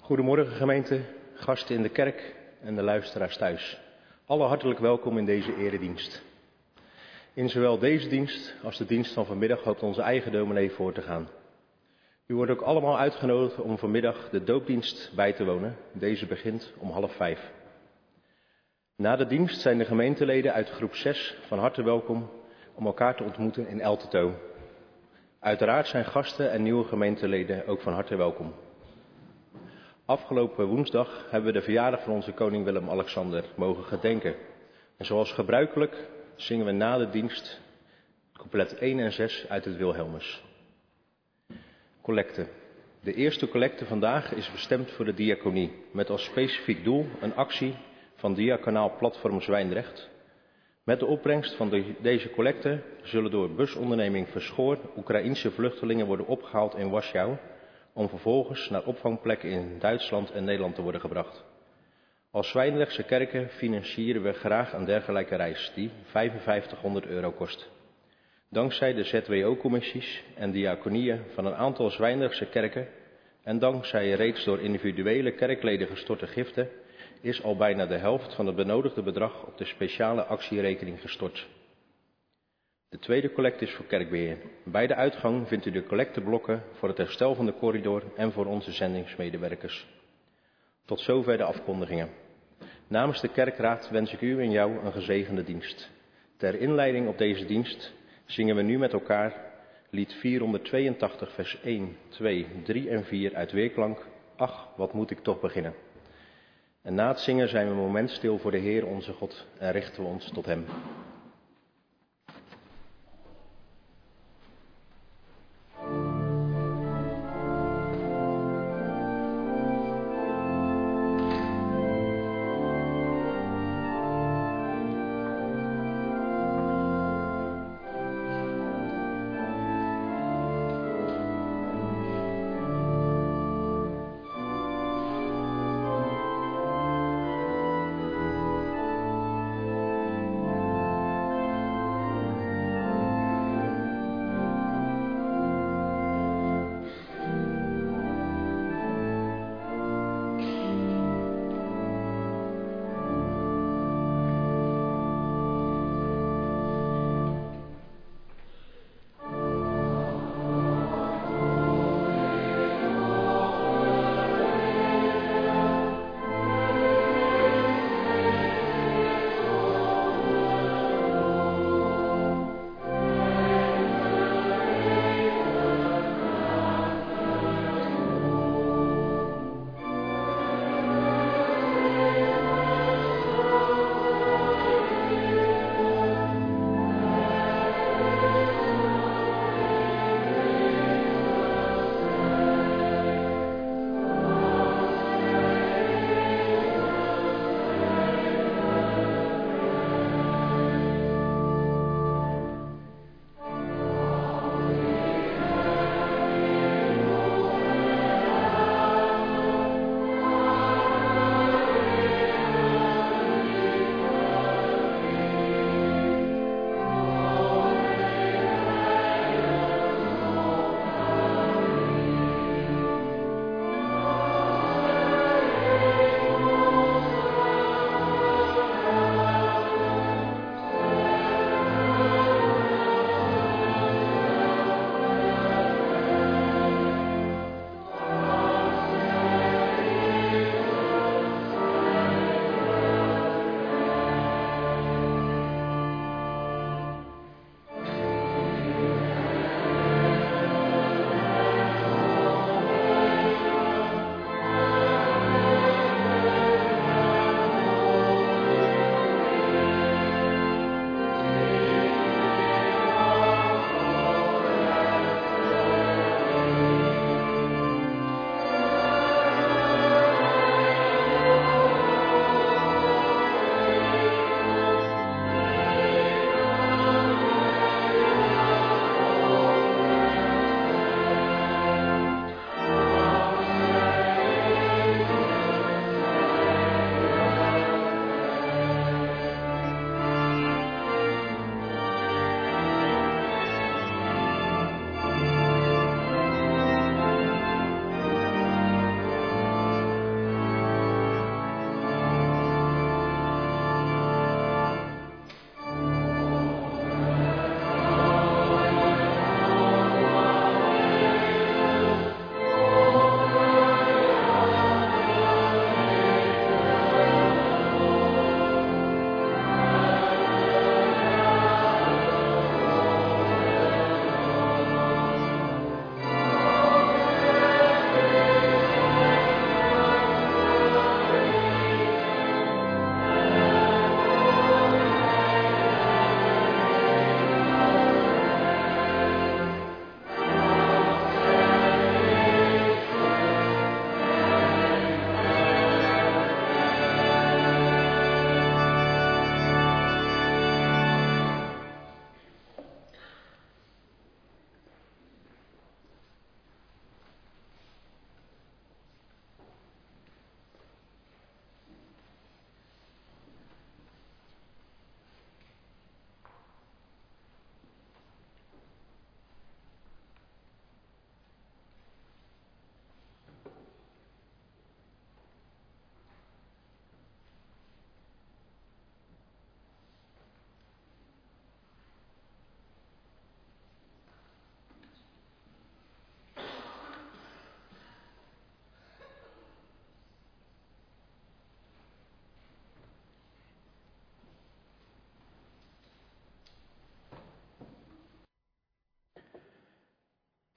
Goedemorgen gemeente, gasten in de kerk en de luisteraars thuis. Alle hartelijk welkom in deze eredienst. In zowel deze dienst als de dienst van vanmiddag hoopt onze eigen dominee voor te gaan. U wordt ook allemaal uitgenodigd om vanmiddag de doopdienst bij te wonen. Deze begint om 4:30. Na de dienst zijn de gemeenteleden uit groep 6 van harte welkom om elkaar te ontmoeten in Eltetow. Uiteraard zijn gasten en nieuwe gemeenteleden ook van harte welkom. Afgelopen woensdag hebben we de verjaardag van onze koning Willem-Alexander mogen gedenken. En zoals gebruikelijk zingen we na de dienst couplet 1 en 6 uit het Wilhelmus. Collecte. De eerste collecte vandaag is bestemd voor de diaconie, met als specifiek doel een actie van Diaconaal Platform Zwijndrecht. Met de opbrengst van deze collecte zullen door busonderneming Verschoor Oekraïense vluchtelingen worden opgehaald in Warschau, om vervolgens naar opvangplekken in Duitsland en Nederland te worden gebracht. Als Zwijndrechtse kerken financieren we graag een dergelijke reis die €5500 kost. Dankzij de ZWO-commissies en diaconieën van een aantal Zwijndrechtse kerken en dankzij reeds door individuele kerkleden gestorte giften is al bijna de helft van het benodigde bedrag op de speciale actierekening gestort. De tweede collecte is voor kerkbeheer. Bij de uitgang vindt u de collecteblokken voor het herstel van de corridor en voor onze zendingsmedewerkers. Tot zover de afkondigingen. Namens de kerkraad wens ik u en jou een gezegende dienst. Ter inleiding op deze dienst zingen we nu met elkaar lied 482 vers 1, 2, 3 en 4 uit weerklank. Ach, wat moet ik toch beginnen. En na het zingen zijn we een moment stil voor de Heer onze God en richten we ons tot Hem.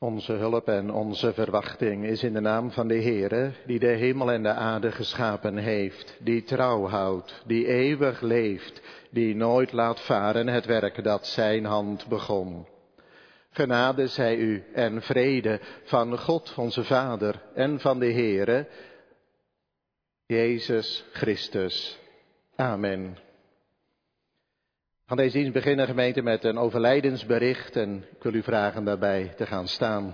Onze hulp en onze verwachting is in de naam van de Heere, die de hemel en de aarde geschapen heeft, die trouw houdt, die eeuwig leeft, die nooit laat varen het werk dat zijn hand begon. Genade zij u en vrede van God onze Vader en van de Heere, Jezus Christus. Amen. We gaan deze dienst beginnen, gemeente, met een overlijdensbericht en ik wil u vragen daarbij te gaan staan.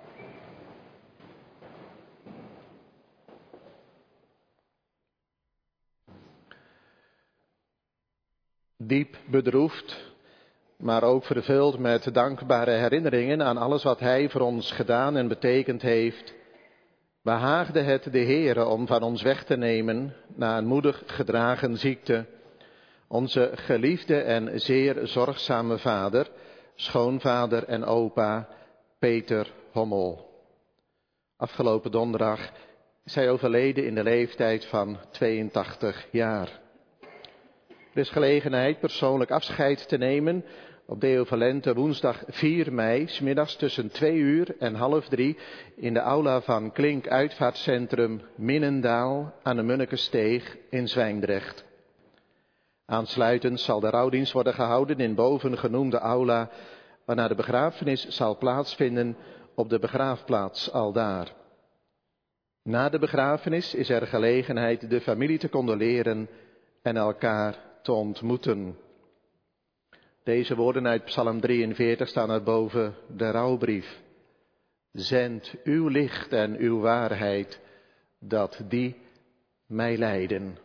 Diep bedroefd, maar ook vervuld met dankbare herinneringen aan alles wat Hij voor ons gedaan en betekend heeft, behaagde het de Heere om van ons weg te nemen na een moedig gedragen ziekte onze geliefde en zeer zorgzame vader, schoonvader en opa Peter Hommel. Afgelopen donderdag is hij overleden in de leeftijd van 82 jaar. Er is gelegenheid persoonlijk afscheid te nemen op Deo Valente woensdag 4 mei, 's middags tussen 2 uur en half 3 in de aula van Klink Uitvaartcentrum Minnendaal aan de Munnekensteeg in Zwijndrecht. Aansluitend zal de rouwdienst worden gehouden in bovengenoemde aula, waarna de begrafenis zal plaatsvinden op de begraafplaats aldaar. Na de begrafenis is er gelegenheid de familie te condoleren en elkaar te ontmoeten. Deze woorden uit Psalm 43 staan er boven de rouwbrief. Zend uw licht en uw waarheid, dat die mij leiden.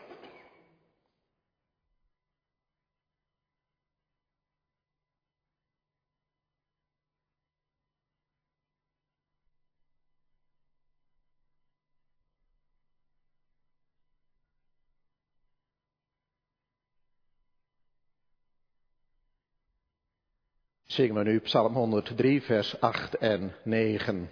Zingen we nu Psalm 103, vers 8 en 9.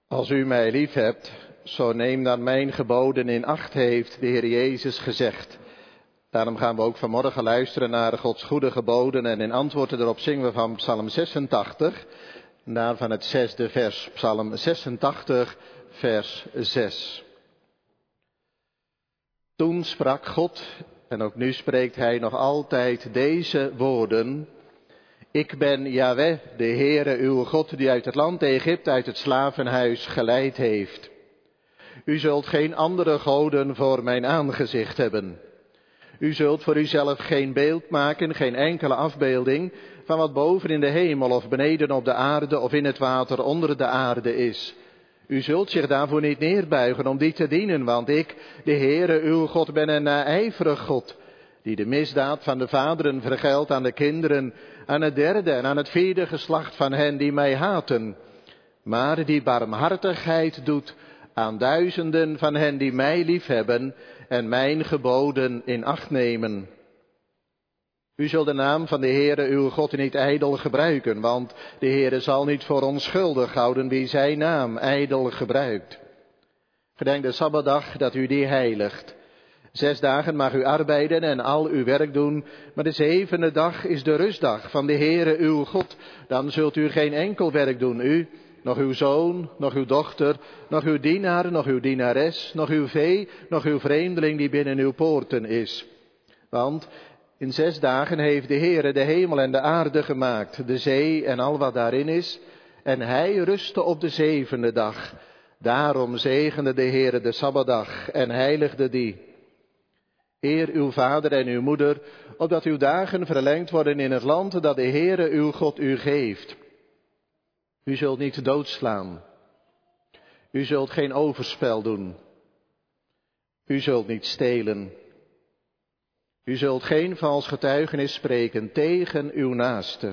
Als u mij lief hebt, zo neem dan mijn geboden in acht, heeft de Heer Jezus gezegd. Daarom gaan we ook vanmorgen luisteren naar Gods goede geboden en in antwoord erop zingen we van Psalm 86, daarvan het 6e vers, Psalm 86, vers 6. Toen sprak God, en ook nu spreekt hij nog altijd deze woorden: Ik ben Jahweh, de Heere uw God, die uit het land Egypte, uit het slavenhuis geleid heeft. U zult geen andere goden voor mijn aangezicht hebben. U zult voor uzelf geen beeld maken, geen enkele afbeelding van wat boven in de hemel of beneden op de aarde of in het water onder de aarde is. U zult zich daarvoor niet neerbuigen om die te dienen, want ik, de Heere uw God, ben een naijverig God, die de misdaad van de vaderen vergeldt aan de kinderen, aan het derde en aan het vierde geslacht van hen die mij haten, maar die barmhartigheid doet aan duizenden van hen die mij liefhebben en mijn geboden in acht nemen. U zult de naam van de Heere uw God niet ijdel gebruiken, want de Heere zal niet voor onschuldig houden wie zijn naam ijdel gebruikt. Gedenk de Sabbatdag dat u die heiligt. 6 dagen mag u arbeiden en al uw werk doen, maar de 7e dag is de rustdag van de Heere uw God. Dan zult u geen enkel werk doen, u, nog uw zoon, nog uw dochter, nog uw dienaar, nog uw dienares, nog uw vee, nog uw vreemdeling die binnen uw poorten is. Want in 6 dagen heeft de Heere de hemel en de aarde gemaakt, de zee en al wat daarin is, en hij rustte op de 7e dag. Daarom zegende de Heere de Sabbatdag en heiligde die. Eer uw vader en uw moeder, opdat uw dagen verlengd worden in het land dat de Heere uw God u geeft. U zult niet doodslaan. U zult geen overspel doen. U zult niet stelen. U zult geen vals getuigenis spreken tegen uw naaste.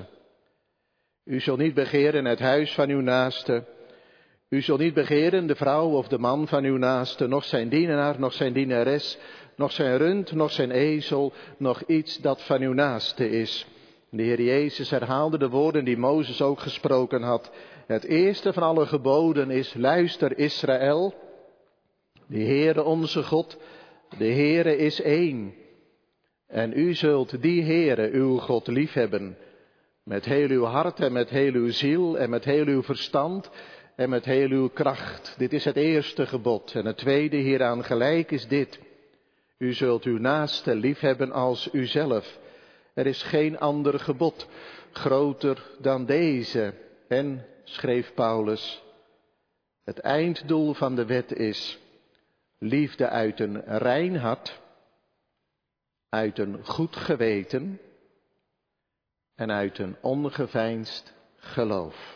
U zult niet begeren het huis van uw naaste. U zult niet begeren de vrouw of de man van uw naaste, noch zijn dienaar, noch zijn dienares, noch zijn rund, noch zijn ezel, noch iets dat van uw naaste is. De Heer Jezus herhaalde de woorden die Mozes ook gesproken had. Het eerste van alle geboden is: luister Israël, de Heere onze God, de Heere is één. En u zult die Heere uw God liefhebben, met heel uw hart en met heel uw ziel en met heel uw verstand en met heel uw kracht. Dit is het eerste gebod. En het tweede hieraan gelijk is dit: u zult uw naaste liefhebben als uzelf. Er is geen ander gebod groter dan deze. En, schreef Paulus, het einddoel van de wet is liefde uit een rein hart, uit een goed geweten en uit een ongeveinsd geloof.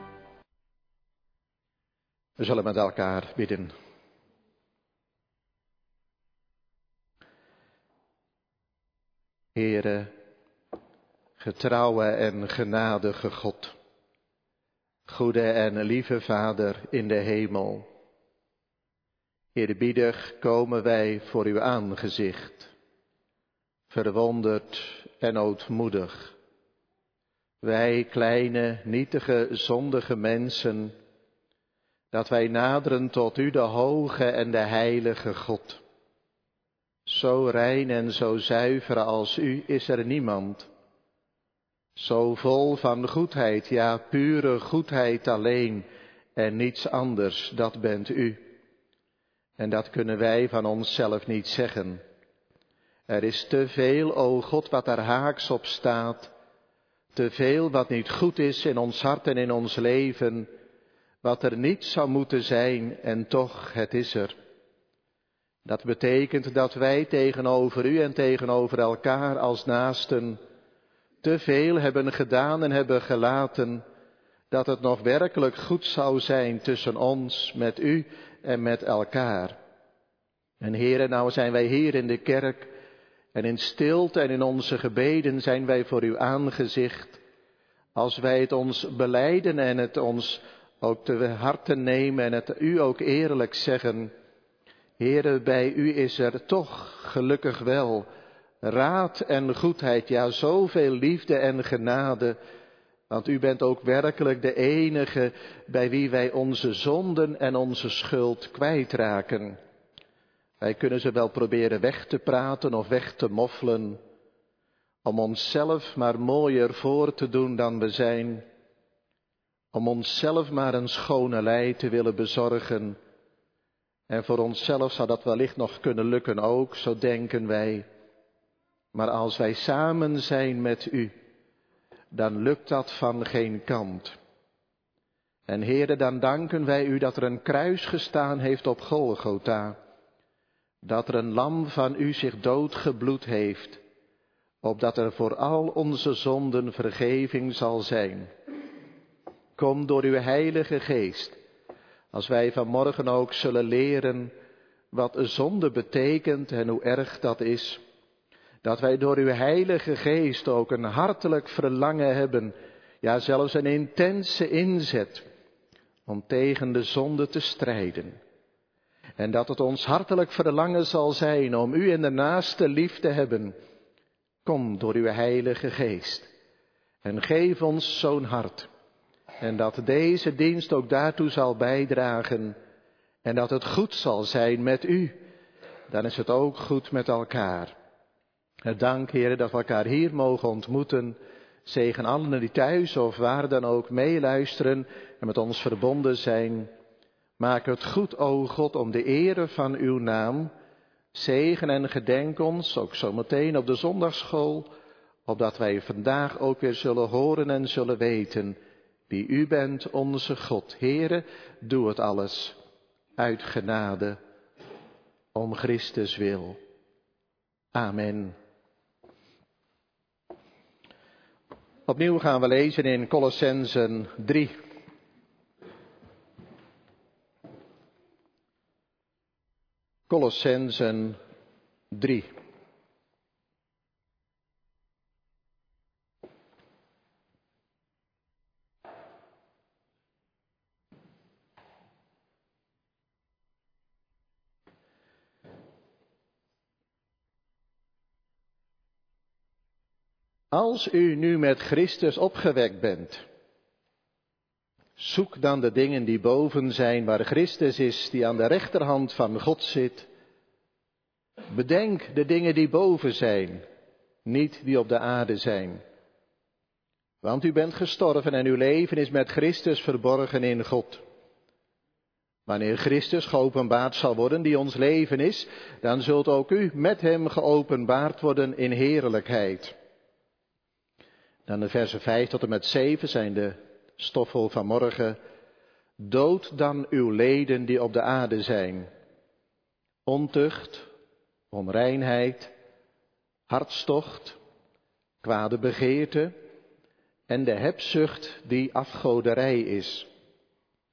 We zullen met elkaar bidden. Heere, getrouwe en genadige God, goede en lieve Vader in de hemel. Eerbiedig komen wij voor uw aangezicht, verwonderd en ootmoedig. Wij kleine, nietige, zondige mensen, dat wij naderen tot u, de hoge en de heilige God. Zo rein en zo zuiver als u is er niemand. Zo vol van goedheid, ja, pure goedheid alleen en niets anders, dat bent u. En dat kunnen wij van onszelf niet zeggen. Er is te veel, o God, wat er haaks op staat. Te veel wat niet goed is in ons hart en in ons leven. Wat er niet zou moeten zijn en toch, het is er. Dat betekent dat wij tegenover u en tegenover elkaar als naasten te veel hebben gedaan en hebben gelaten, dat het nog werkelijk goed zou zijn tussen ons, met u en met elkaar. En Heere, nou zijn wij hier in de kerk en in stilte en in onze gebeden zijn wij voor uw aangezicht. Als wij het ons belijden en het ons ook te harte nemen en het u ook eerlijk zeggen. Heere, bij u is er toch gelukkig wel raad en goedheid, ja, zoveel liefde en genade. Want u bent ook werkelijk de enige bij wie wij onze zonden en onze schuld kwijtraken. Wij kunnen ze wel proberen weg te praten of weg te moffelen, om onszelf maar mooier voor te doen dan we zijn. Om onszelf maar een schone lei te willen bezorgen. En voor onszelf zou dat wellicht nog kunnen lukken ook, zo denken wij. Maar als wij samen zijn met u, dan lukt dat van geen kant. En Heere, dan danken wij u dat er een kruis gestaan heeft op Golgotha. Dat er een lam van u zich doodgebloed heeft, opdat er voor al onze zonden vergeving zal zijn. Kom door uw Heilige Geest, als wij vanmorgen ook zullen leren wat zonde betekent en hoe erg dat is. Dat wij door uw Heilige Geest ook een hartelijk verlangen hebben, ja zelfs een intense inzet om tegen de zonde te strijden. En dat het ons hartelijk verlangen zal zijn om u en de naaste lief te hebben. Kom door uw Heilige Geest en geef ons zo'n hart. En dat deze dienst ook daartoe zal bijdragen en dat het goed zal zijn met u. Dan is het ook goed met elkaar. Dank, Heer, dat we elkaar hier mogen ontmoeten. Zegen allen die thuis of waar dan ook meeluisteren en met ons verbonden zijn. Maak het goed, o God, om de ere van uw naam. Zegen en gedenk ons, ook zometeen op de zondagsschool, opdat wij vandaag ook weer zullen horen en zullen weten wie u bent, onze God. Heere, doe het alles uit genade, om Christus wil. Amen. Opnieuw gaan we lezen in Kolossenzen 3. Kolossenzen 3. Als u nu met Christus opgewekt bent, zoek dan de dingen die boven zijn, waar Christus is, die aan de rechterhand van God zit. Bedenk de dingen die boven zijn, niet die op de aarde zijn. Want u bent gestorven en uw leven is met Christus verborgen in God. Wanneer Christus geopenbaard zal worden, die ons leven is, dan zult ook u met hem geopenbaard worden in heerlijkheid. Dan de versen 5 tot en met 7 zijn de stoffel van morgen. Dood dan uw leden die op de aarde zijn. Ontucht, onreinheid, hartstocht, kwade begeerte en de hebzucht die afgoderij is.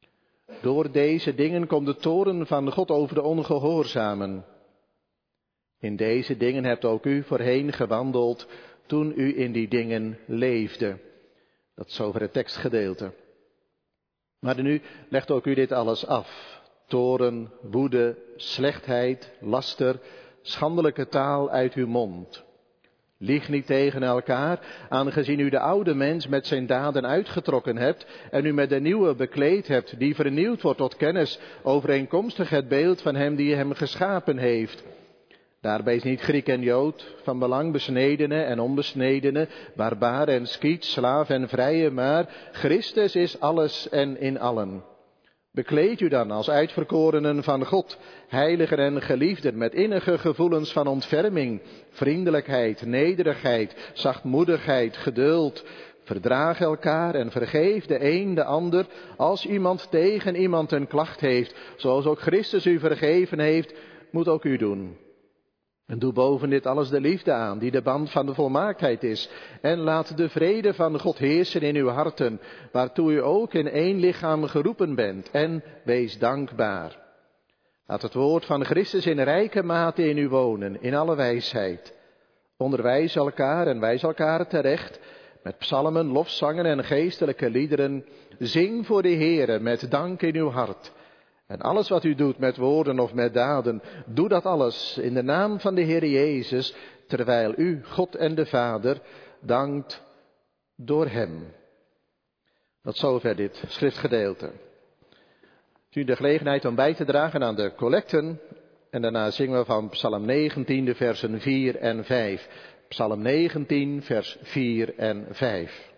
Door deze dingen komt de toorn van God over de ongehoorzamen. In deze dingen hebt ook u voorheen gewandeld toen u in die dingen leefde. Dat is over het tekstgedeelte. Maar nu legt ook u dit alles af. Toorn, woede, slechtheid, laster, schandelijke taal uit uw mond. Lieg niet tegen elkaar, aangezien u de oude mens met zijn daden uitgetrokken hebt en u met de nieuwe bekleed hebt, die vernieuwd wordt tot kennis, overeenkomstig het beeld van hem die hem geschapen heeft. Daarbij is niet Griek en Jood, van belang besnedene en onbesnedene, barbaar en Skiet, slaaf en vrije, maar Christus is alles en in allen. Bekleed u dan als uitverkorenen van God, heiligen en geliefden, met innige gevoelens van ontferming, vriendelijkheid, nederigheid, zachtmoedigheid, geduld. Verdraag elkaar en vergeef de een de ander als iemand tegen iemand een klacht heeft. Zoals ook Christus u vergeven heeft, moet ook u doen. En doe boven dit alles de liefde aan, die de band van de volmaaktheid is. En laat de vrede van God heersen in uw harten, waartoe u ook in één lichaam geroepen bent. En wees dankbaar. Laat het woord van Christus in rijke mate in u wonen, in alle wijsheid. Onderwijs elkaar en wijs elkaar terecht, met psalmen, lofzangen en geestelijke liederen. Zing voor de Heere met dank in uw hart. En alles wat u doet met woorden of met daden, doe dat alles in de naam van de Heer Jezus, terwijl u, God en de Vader, dankt door hem. Tot zover dit schriftgedeelte. Nu de gelegenheid om bij te dragen aan de collecten. En daarna zingen we van Psalm 19, de versen 4 en 5. Psalm 19, vers 4 en 5.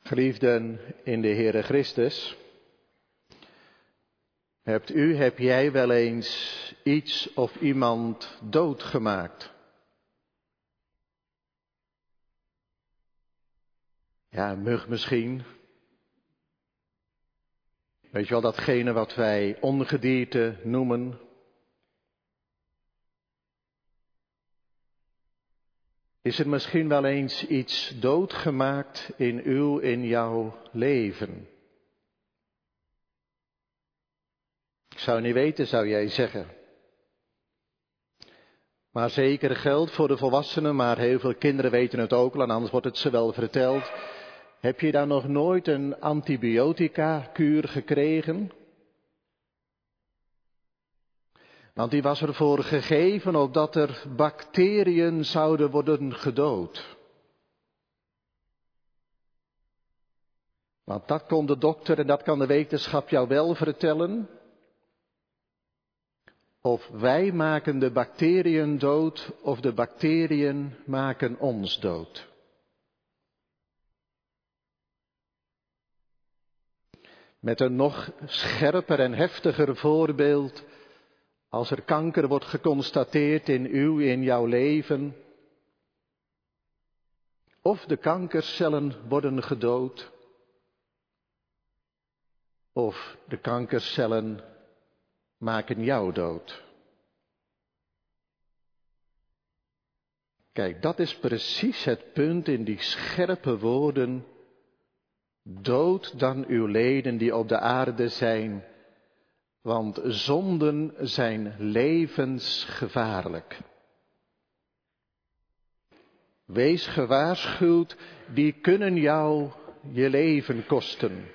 Geliefden in de Heere Christus, heb jij wel eens iets of iemand doodgemaakt? Ja, een mug misschien. Weet je wel, datgene wat wij ongedierte noemen. Is er misschien wel eens iets doodgemaakt in jouw leven? Ik zou niet weten, zou jij zeggen. Maar zeker geldt voor de volwassenen, maar heel veel kinderen weten het ook al, en anders wordt het ze wel verteld. Heb je daar nog nooit een antibiotica-kuur gekregen? Want die was ervoor gegeven opdat er bacteriën zouden worden gedood. Want dat kon de dokter en dat kan de wetenschap jou wel vertellen. Of wij maken de bacteriën dood, of de bacteriën maken ons dood. Met een nog scherper en heftiger voorbeeld, als er kanker wordt geconstateerd in jouw leven, of de kankercellen worden gedood, of de kankercellen maken jou dood. Kijk, dat is precies het punt in die scherpe woorden. Dood dan uw leden die op de aarde zijn, want zonden zijn levensgevaarlijk. Wees gewaarschuwd, die kunnen jou je leven kosten.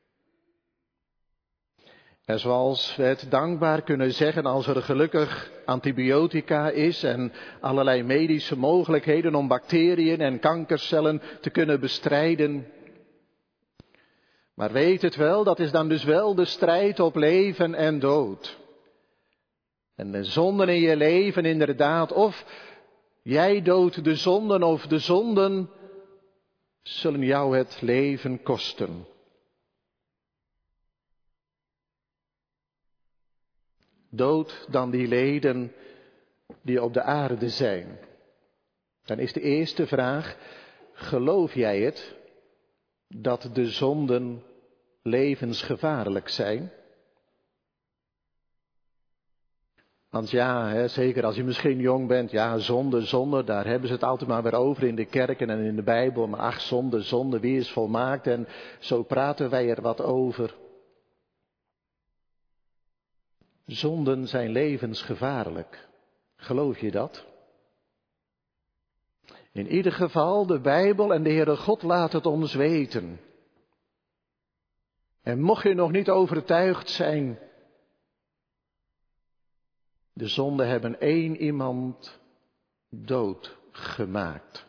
En zoals we het dankbaar kunnen zeggen als er gelukkig antibiotica is en allerlei medische mogelijkheden om bacteriën en kankercellen te kunnen bestrijden. Maar weet het wel, dat is dan dus wel de strijd op leven en dood. En de zonden in je leven inderdaad, of jij doodt de zonden of de zonden zullen jou het leven kosten. Dood dan die leden die op de aarde zijn. Dan is de eerste vraag, geloof jij het dat de zonden levensgevaarlijk zijn? Want ja, zeker als je misschien jong bent, ja, zonde, daar hebben ze het altijd maar weer over in de kerken en in de Bijbel. Maar ach, zonde, wie is volmaakt? En zo praten wij er wat over. Zonden zijn levensgevaarlijk. Geloof je dat? In ieder geval, de Bijbel en de Heere God laat het ons weten. En mocht je nog niet overtuigd zijn, de zonden hebben één iemand doodgemaakt.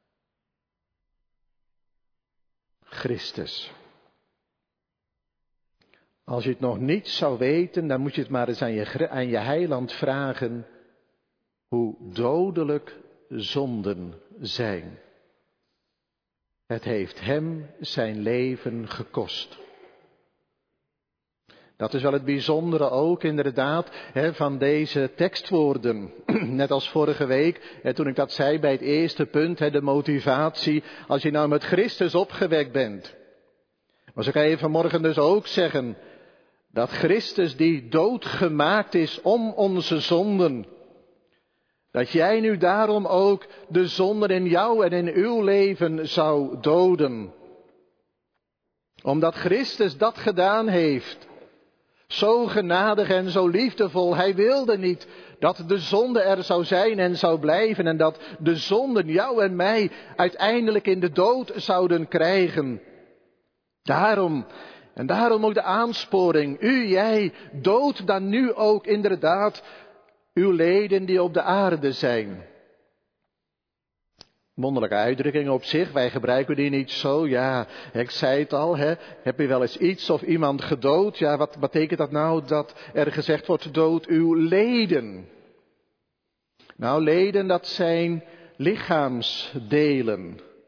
Christus. Als je het nog niet zou weten, dan moet je het maar eens aan je heiland vragen hoe dodelijk zonden zijn. Het heeft hem zijn leven gekost. Dat is wel het bijzondere ook inderdaad van deze tekstwoorden. Net als vorige week, toen ik dat zei bij het eerste punt, de motivatie. Als je nou met Christus opgewekt bent. Maar zo kan je vanmorgen dus ook zeggen dat Christus die doodgemaakt is om onze zonden. Dat jij nu daarom ook de zonden in jou en in uw leven zou doden. Omdat Christus dat gedaan heeft. Zo genadig en zo liefdevol. Hij wilde niet dat de zonde er zou zijn en zou blijven. En dat de zonden jou en mij uiteindelijk in de dood zouden krijgen. Daarom ook de aansporing. Jij, dood dan nu ook inderdaad uw leden die op de aarde zijn. Wonderlijke uitdrukking op zich, wij gebruiken die niet zo. Ja, ik zei het al, heb je wel eens iets of iemand gedood? Ja, wat betekent dat nou dat er gezegd wordt dood uw leden? Nou, leden dat zijn lichaamsdelen.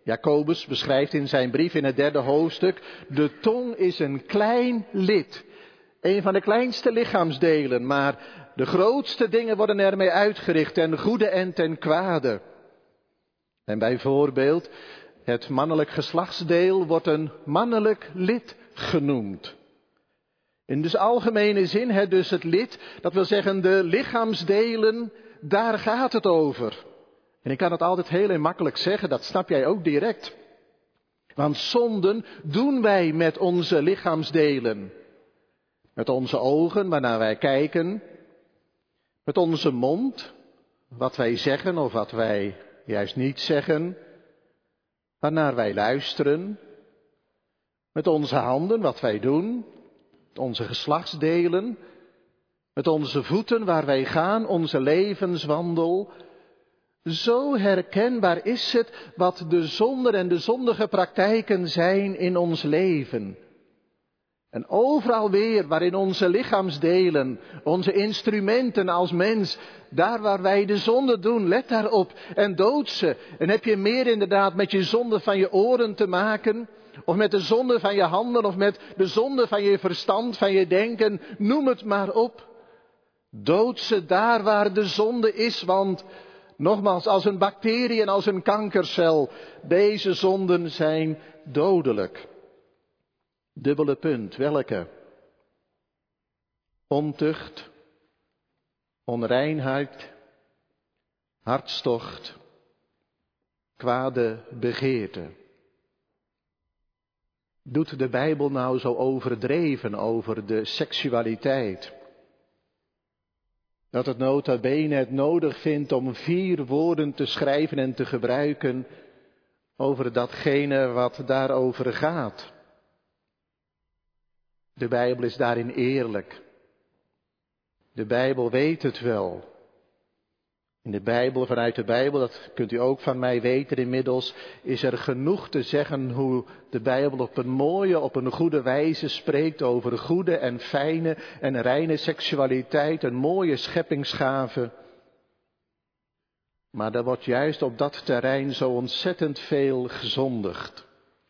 Jacobus beschrijft in zijn brief in het 3e hoofdstuk, de tong is een klein lid. Een van de kleinste lichaamsdelen, maar de grootste dingen worden ermee uitgericht, ten goede en ten kwade. En bijvoorbeeld, het mannelijk geslachtsdeel wordt een mannelijk lid genoemd. In dus algemene zin, dus het lid, dat wil zeggen de lichaamsdelen, daar gaat het over. En ik kan het altijd heel makkelijk zeggen, dat snap jij ook direct. Want zonden doen wij met onze lichaamsdelen. Met onze ogen, waarnaar wij kijken. Met onze mond, wat wij zeggen of wat wij juist niet zeggen. Waarnaar wij luisteren. Met onze handen, wat wij doen. Onze geslachtsdelen. Met onze voeten, waar wij gaan, onze levenswandel. Zo herkenbaar is het wat de zonden en de zondige praktijken zijn in ons leven. En overal weer waarin onze lichaamsdelen, onze instrumenten als mens, daar waar wij de zonde doen, let daarop en dood ze. En heb je meer inderdaad met je zonde van je oren te maken, of met de zonde van je handen, of met de zonde van je verstand, van je denken, noem het maar op. Dood ze daar waar de zonde is, want nogmaals, als een bacterie en als een kankercel, deze zonden zijn dodelijk. Dubbele punt, welke? Ontucht, onreinheid, hartstocht, kwade begeerte. Doet de Bijbel nou zo overdreven over de seksualiteit? Dat het nota bene het nodig vindt om 4 woorden te schrijven en te gebruiken over datgene wat daarover gaat. De Bijbel is daarin eerlijk. De Bijbel weet het wel. In de Bijbel, vanuit de Bijbel, dat kunt u ook van mij weten inmiddels, is er genoeg te zeggen hoe de Bijbel op een mooie, op een goede wijze spreekt over goede en fijne en reine seksualiteit, een mooie scheppingsgave. Maar er wordt juist op dat terrein zo ontzettend veel gezondigd.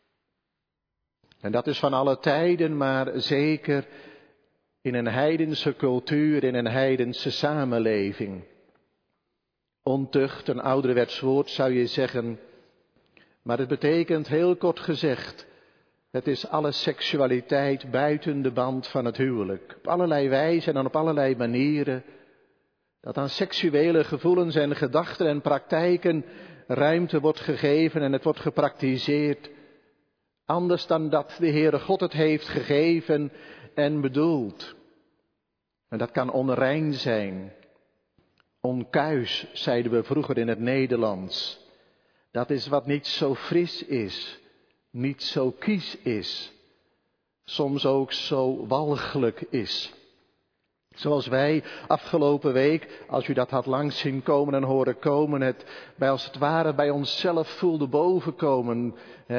En dat is van alle tijden, maar zeker in een heidense cultuur, in een heidense samenleving. Ontucht, een ouderwets woord zou je zeggen, maar het betekent heel kort gezegd, het is alle seksualiteit buiten de band van het huwelijk. Op allerlei wijzen en op allerlei manieren, dat aan seksuele gevoelens en gedachten en praktijken ruimte wordt gegeven en het wordt gepraktiseerd. Anders dan dat de Heere God het heeft gegeven en bedoeld. En dat kan onrein zijn. Onkuis, zeiden we vroeger in het Nederlands. Dat is wat niet zo fris is, niet zo kies is. Soms ook zo walgelijk is. Zoals wij afgelopen week, als u dat had langs zien komen en horen komen, het bij als het ware bij onszelf voelde bovenkomen.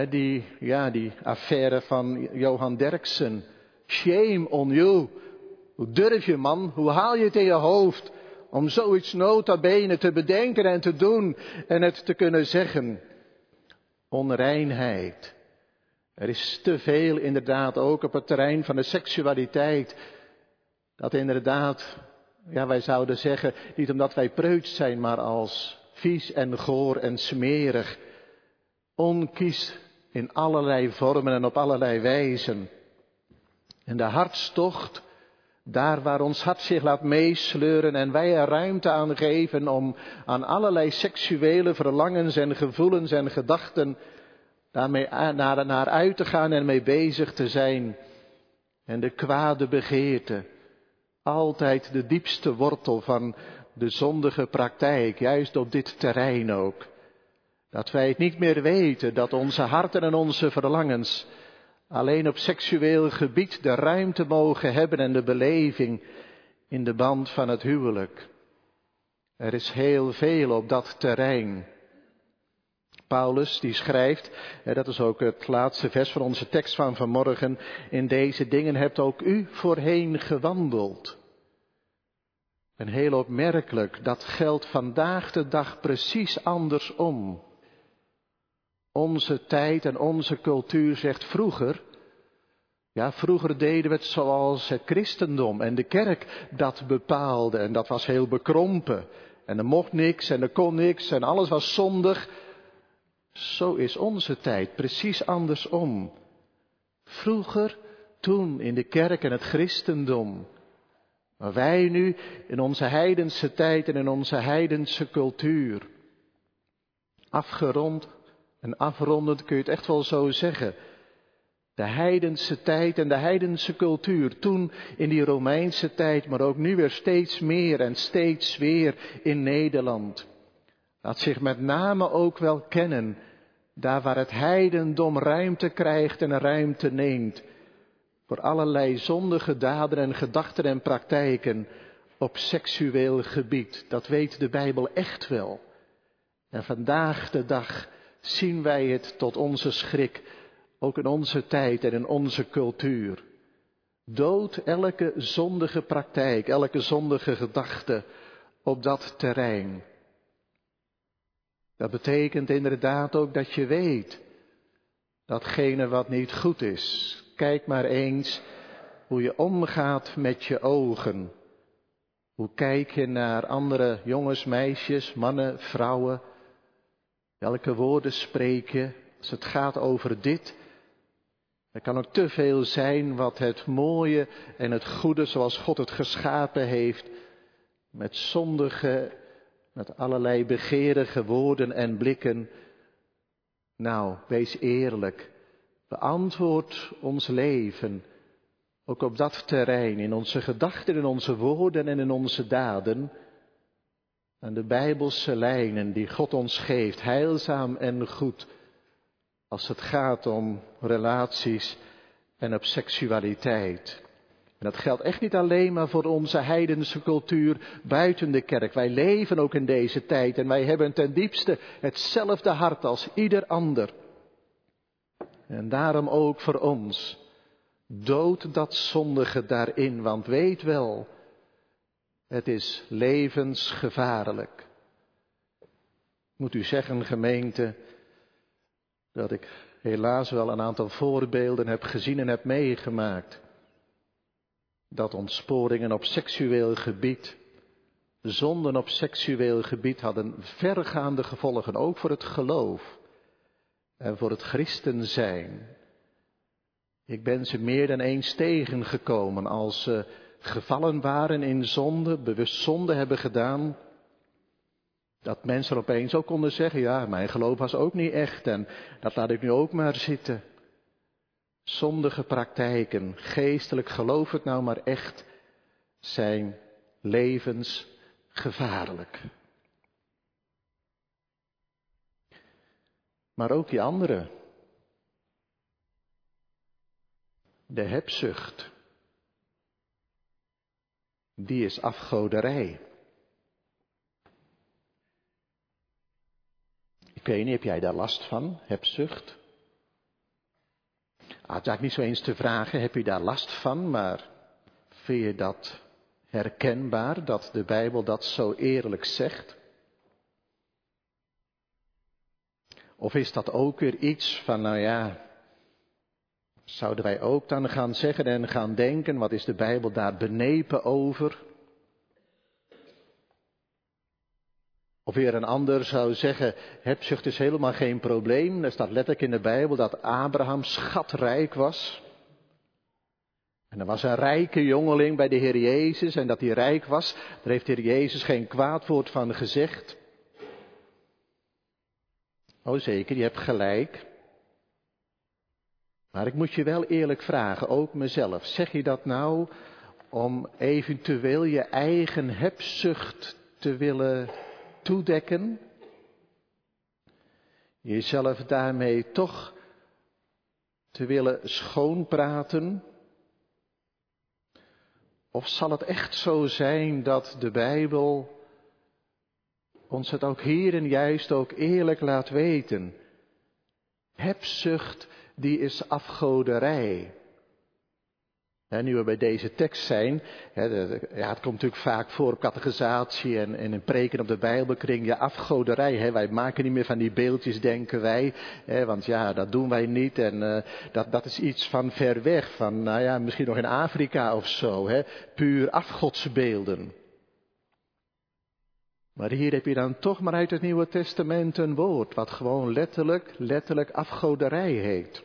Die affaire van Johan Derksen. Shame on you. Hoe durf je, man? Hoe haal je het in je hoofd om zoiets nota bene te bedenken en te doen en het te kunnen zeggen? Onreinheid. Er is te veel inderdaad ook op het terrein van de seksualiteit. Dat inderdaad, wij zouden zeggen, niet omdat wij preuts zijn, maar als vies en goor en smerig. Onkies in allerlei vormen en op allerlei wijzen. En de hartstocht, daar waar ons hart zich laat meesleuren en wij er ruimte aan geven om aan allerlei seksuele verlangens en gevoelens en gedachten daarmee naar uit te gaan en mee bezig te zijn. En de kwade begeerte, altijd de diepste wortel van de zondige praktijk, juist op dit terrein ook. Dat wij het niet meer weten, dat onze harten en onze verlangens alleen op seksueel gebied de ruimte mogen hebben en de beleving in de band van het huwelijk. Er is heel veel op dat terrein. Paulus die schrijft, dat is ook het laatste vers van onze tekst van vanmorgen, in deze dingen hebt ook u voorheen gewandeld. En heel opmerkelijk, dat geldt vandaag de dag precies andersom. onze tijd en onze cultuur zegt vroeger. Ja, vroeger deden we het zoals het christendom en de kerk dat bepaalde. En dat was heel bekrompen. En er mocht niks en er kon niks en alles was zondig. Zo is onze tijd precies andersom. Vroeger, toen in de kerk en het christendom. Maar wij nu in onze heidense tijd en in onze heidense cultuur. Afgerond en afrondend kun je het echt wel zo zeggen. De heidense tijd en de heidense cultuur. Toen in die Romeinse tijd, maar ook nu weer steeds meer en steeds weer in Nederland. Laat zich met name ook wel kennen. Daar waar het heidendom ruimte krijgt en ruimte neemt. Voor allerlei zondige daden en gedachten en praktijken op seksueel gebied. Dat weet de Bijbel echt wel. En vandaag de dag zien wij het tot onze schrik, ook in onze tijd en in onze cultuur. Dood elke zondige praktijk, elke zondige gedachte op dat terrein. Dat betekent inderdaad ook dat je weet datgene wat niet goed is. Kijk maar eens hoe je omgaat met je ogen. Hoe kijk je naar andere jongens, meisjes, mannen, vrouwen? Welke woorden spreek je als het gaat over dit? Er kan ook te veel zijn wat het mooie en het goede zoals God het geschapen heeft. Met zondige, met allerlei begeerige woorden en blikken. Nou, wees eerlijk. Beantwoord ons leven, ook op dat terrein, in onze gedachten, in onze woorden en in onze daden, aan de Bijbelse lijnen die God ons geeft, heilzaam en goed, als het gaat om relaties en op seksualiteit. En dat geldt echt niet alleen maar voor onze heidense cultuur buiten de kerk. Wij leven ook in deze tijd en wij hebben ten diepste hetzelfde hart als ieder ander. En daarom ook voor ons, dood dat zondige daarin, want weet wel, het is levensgevaarlijk. Moet u zeggen, gemeente, dat ik helaas wel een aantal voorbeelden heb gezien en heb meegemaakt. Dat ontsporingen op seksueel gebied, zonden op seksueel gebied hadden vergaande gevolgen, ook voor het geloof. En voor het christen zijn. Ik ben ze meer dan eens tegengekomen als ze gevallen waren in zonde, bewust zonde hebben gedaan. Dat mensen opeens ook konden zeggen, ja, mijn geloof was ook niet echt en dat laat ik nu ook maar zitten. Zondige praktijken, geestelijk geloof het nou maar echt, zijn levensgevaarlijk. Maar ook die andere. De hebzucht. Die is afgoderij. Ik weet niet, heb jij daar last van, hebzucht? Het is eigenlijk niet zo eens te vragen, heb je daar last van, maar vind je dat herkenbaar, dat de Bijbel dat zo eerlijk zegt? Of is dat ook weer iets van, nou ja, zouden wij ook dan gaan zeggen en gaan denken, wat is de Bijbel daar benepen over? Of weer een ander zou zeggen, hebzucht is helemaal geen probleem. Er staat letterlijk in de Bijbel dat Abraham schatrijk was. En er was een rijke jongeling bij de Heer Jezus en dat hij rijk was, daar heeft de Heer Jezus geen kwaad woord van gezegd. Oh zeker, je hebt gelijk. Maar ik moet je wel eerlijk vragen, ook mezelf. Zeg je dat nou om eventueel je eigen hebzucht te willen toedekken? Jezelf daarmee toch te willen schoonpraten? Of zal het echt zo zijn dat de Bijbel ons het ook hierin juist ook eerlijk laat weten? Hebzucht, die is afgoderij. Nu we bij deze tekst zijn, het komt natuurlijk vaak voor op catechisatie en in preken op de Bijbelkring, afgoderij. Wij maken niet meer van die beeldjes, denken wij, want dat doen wij niet en dat is iets van ver weg, van misschien nog in Afrika of zo, puur afgodsbeelden. Maar hier heb je dan toch maar uit het Nieuwe Testament een woord, wat gewoon letterlijk afgoderij heet.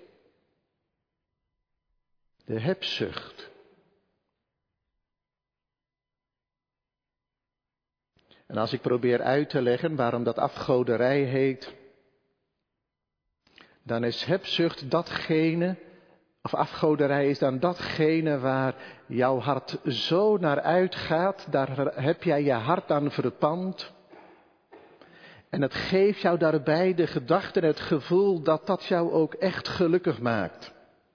De hebzucht. En als ik probeer uit te leggen waarom dat afgoderij heet, dan is hebzucht datgene, of afgoderij is dan datgene waar jouw hart zo naar uitgaat, daar heb jij je hart aan verpand. En het geeft jou daarbij de gedachte en het gevoel dat dat jou ook echt gelukkig maakt.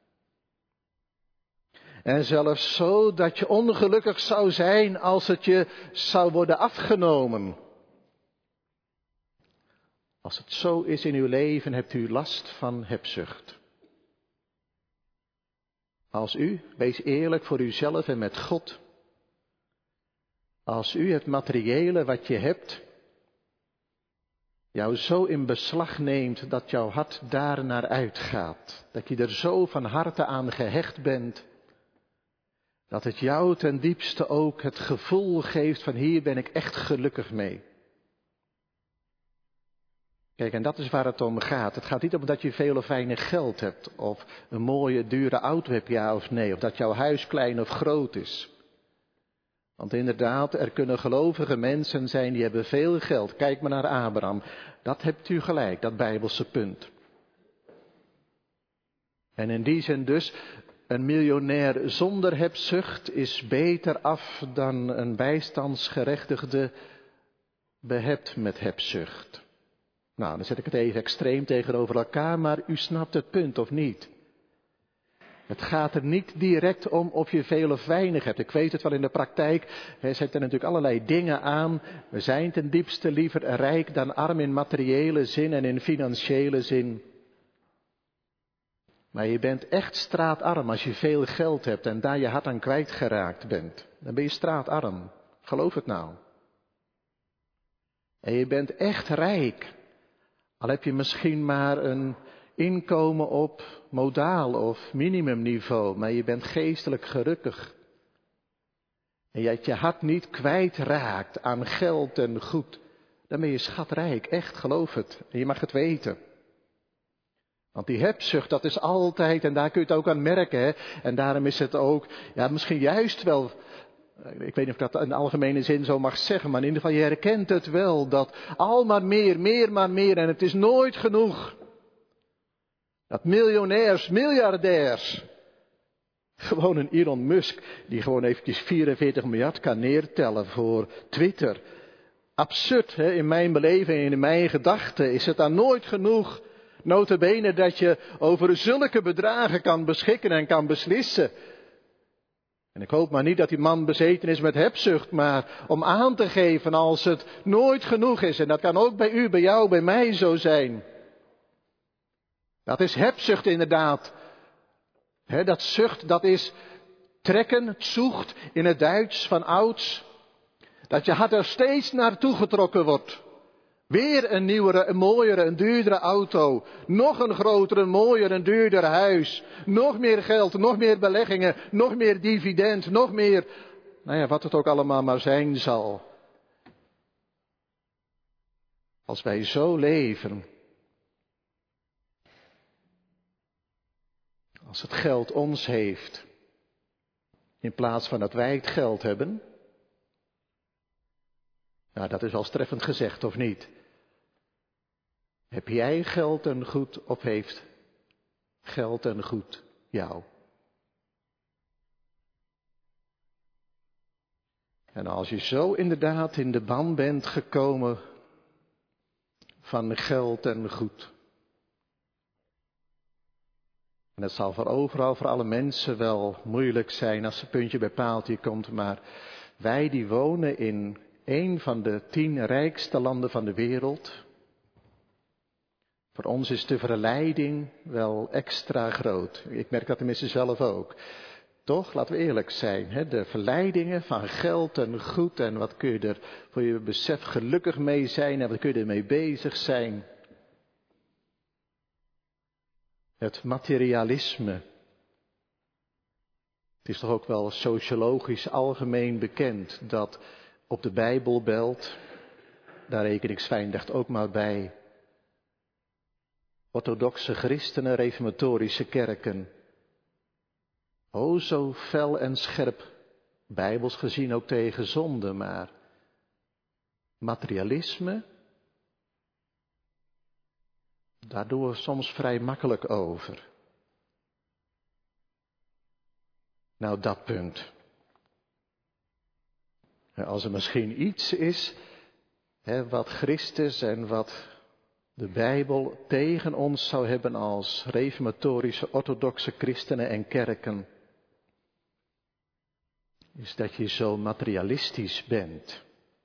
En zelfs zo dat je ongelukkig zou zijn als het je zou worden afgenomen. Als het zo is in uw leven, hebt u last van hebzucht. Als u, wees eerlijk voor uzelf en met God. Als u het materiële wat je hebt, jou zo in beslag neemt dat jouw hart daar naar uitgaat. Dat je er zo van harte aan gehecht bent. Dat het jou ten diepste ook het gevoel geeft van hier ben ik echt gelukkig mee. Kijk, en dat is waar het om gaat. Het gaat niet om dat je veel of weinig geld hebt. Of een mooie, dure auto hebt, ja of nee. Of dat jouw huis klein of groot is. Want inderdaad, er kunnen gelovige mensen zijn die hebben veel geld. Kijk maar naar Abraham. Dat hebt u gelijk, dat Bijbelse punt. En in die zin dus, een miljonair zonder hebzucht is beter af dan een bijstandsgerechtigde behept met hebzucht. Nou, dan zet ik het even extreem tegenover elkaar, maar u snapt het punt of niet? Het gaat er niet direct om of je veel of weinig hebt. Ik weet het wel in de praktijk, zet er natuurlijk allerlei dingen aan. We zijn ten diepste liever rijk dan arm in materiële zin en in financiële zin. Maar je bent echt straatarm als je veel geld hebt en daar je hart aan kwijtgeraakt bent. Dan ben je straatarm. Geloof het nou. En je bent echt rijk. Al heb je misschien maar een inkomen op modaal of minimumniveau, maar je bent geestelijk gelukkig. En dat je hart niet kwijtraakt aan geld en goed, dan ben je schatrijk, echt, geloof het. En je mag het weten. Want die hebzucht, dat is altijd, en daar kun je het ook aan merken, en daarom is het ook, misschien juist wel, ik weet niet of ik dat in de algemene zin zo mag zeggen, maar in ieder geval, je herkent het wel, dat al maar meer maar meer, en het is nooit genoeg. Dat miljonairs, miljardairs, gewoon een Elon Musk, die gewoon eventjes 44 miljard kan neertellen voor Twitter. Absurd, in mijn beleving en in mijn gedachten is het dan nooit genoeg. Nota bene dat je over zulke bedragen kan beschikken en kan beslissen. En ik hoop maar niet dat die man bezeten is met hebzucht, maar om aan te geven als het nooit genoeg is. En dat kan ook bij u, bij jou, bij mij zo zijn. Dat is hebzucht inderdaad. Dat zucht, dat is trekken, zoekt in het Duits van ouds. Dat je hart er steeds naartoe getrokken wordt. Weer een nieuwere, een mooiere, een duurdere auto. Nog een grotere, mooier, een duurder huis. Nog meer geld, nog meer beleggingen, nog meer dividend, nog meer, wat het ook allemaal maar zijn zal. Als wij zo leven, als het geld ons heeft, in plaats van dat wij het geld hebben, dat is wel treffend gezegd, of niet? Heb jij geld en goed of heeft geld en goed jou? En als je zo inderdaad in de ban bent gekomen van geld en goed. En dat zal voor overal, voor alle mensen wel moeilijk zijn als het puntje bij paaltje komt. Maar wij die wonen in een van de 10 rijkste landen van de wereld. Voor ons is de verleiding wel extra groot. Ik merk dat tenminste zelf ook. Toch, laten we eerlijk zijn, hè? De verleidingen van geld en goed en wat kun je er voor je besef gelukkig mee zijn en wat kun je ermee bezig zijn. Het materialisme. Het is toch ook wel sociologisch algemeen bekend dat op de Bijbelbelt, daar reken ik Zwijndrecht ook maar bij, orthodoxe christenen, reformatorische kerken, zo fel en scherp, bijbels gezien ook tegen zonde, maar materialisme, daar doen we soms vrij makkelijk over. Nou, dat punt. Als er misschien iets is, wat Christus en wat de Bijbel tegen ons zou hebben als reformatorische, orthodoxe christenen en kerken, is dat je zo materialistisch bent.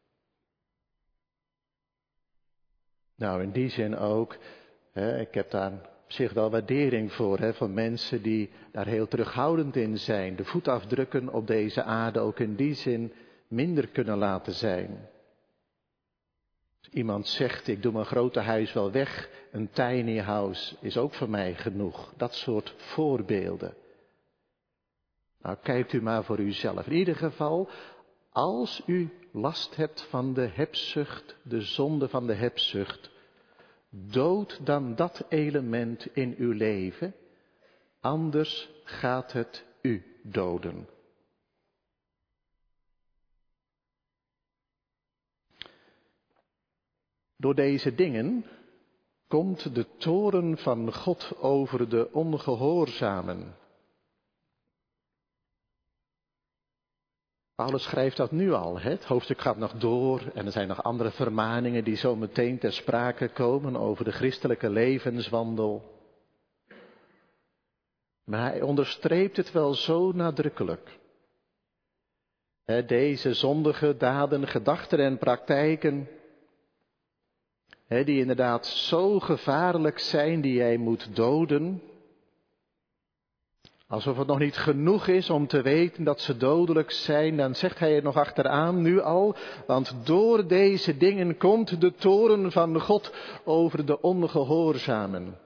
Nou, in die zin ook, ik heb daar op zich wel waardering voor, van mensen die daar heel terughoudend in zijn. De voetafdrukken op deze aarde ook in die zin minder kunnen laten zijn. Als iemand zegt, ik doe mijn grote huis wel weg, een tiny house is ook voor mij genoeg. Dat soort voorbeelden. Nou, kijkt u maar voor uzelf. In ieder geval, als u last hebt van de hebzucht, de zonde van de hebzucht, dood dan dat element in uw leven, anders gaat het u doden. Door deze dingen komt de toorn van God over de ongehoorzamen. Paulus schrijft dat nu al. Het hoofdstuk gaat nog door en er zijn nog andere vermaningen die zo meteen ter sprake komen over de christelijke levenswandel. Maar hij onderstreept het wel zo nadrukkelijk. Deze zondige daden, gedachten en praktijken, die inderdaad zo gevaarlijk zijn, die jij moet doden. Alsof het nog niet genoeg is om te weten dat ze dodelijk zijn, dan zegt hij er nog achteraan nu al, want door deze dingen komt de toorn van God over de ongehoorzamen.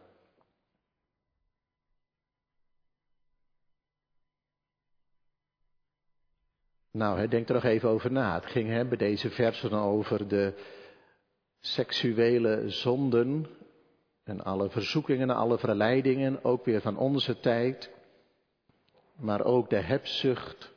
Nou, denk er nog even over na. Het ging bij deze versen over de seksuele zonden en alle verzoekingen en alle verleidingen, ook weer van onze tijd. Maar ook de hebzucht.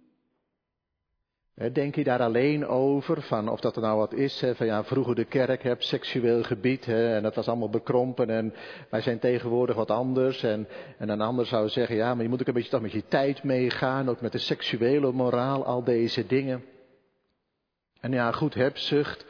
Denk je daar alleen over, van of dat er nou wat is, van vroeger de kerk, seksueel gebied, en dat was allemaal bekrompen en wij zijn tegenwoordig wat anders. En een ander zou zeggen, maar je moet ook een beetje toch met je tijd meegaan, ook met de seksuele moraal, al deze dingen. En goed, hebzucht.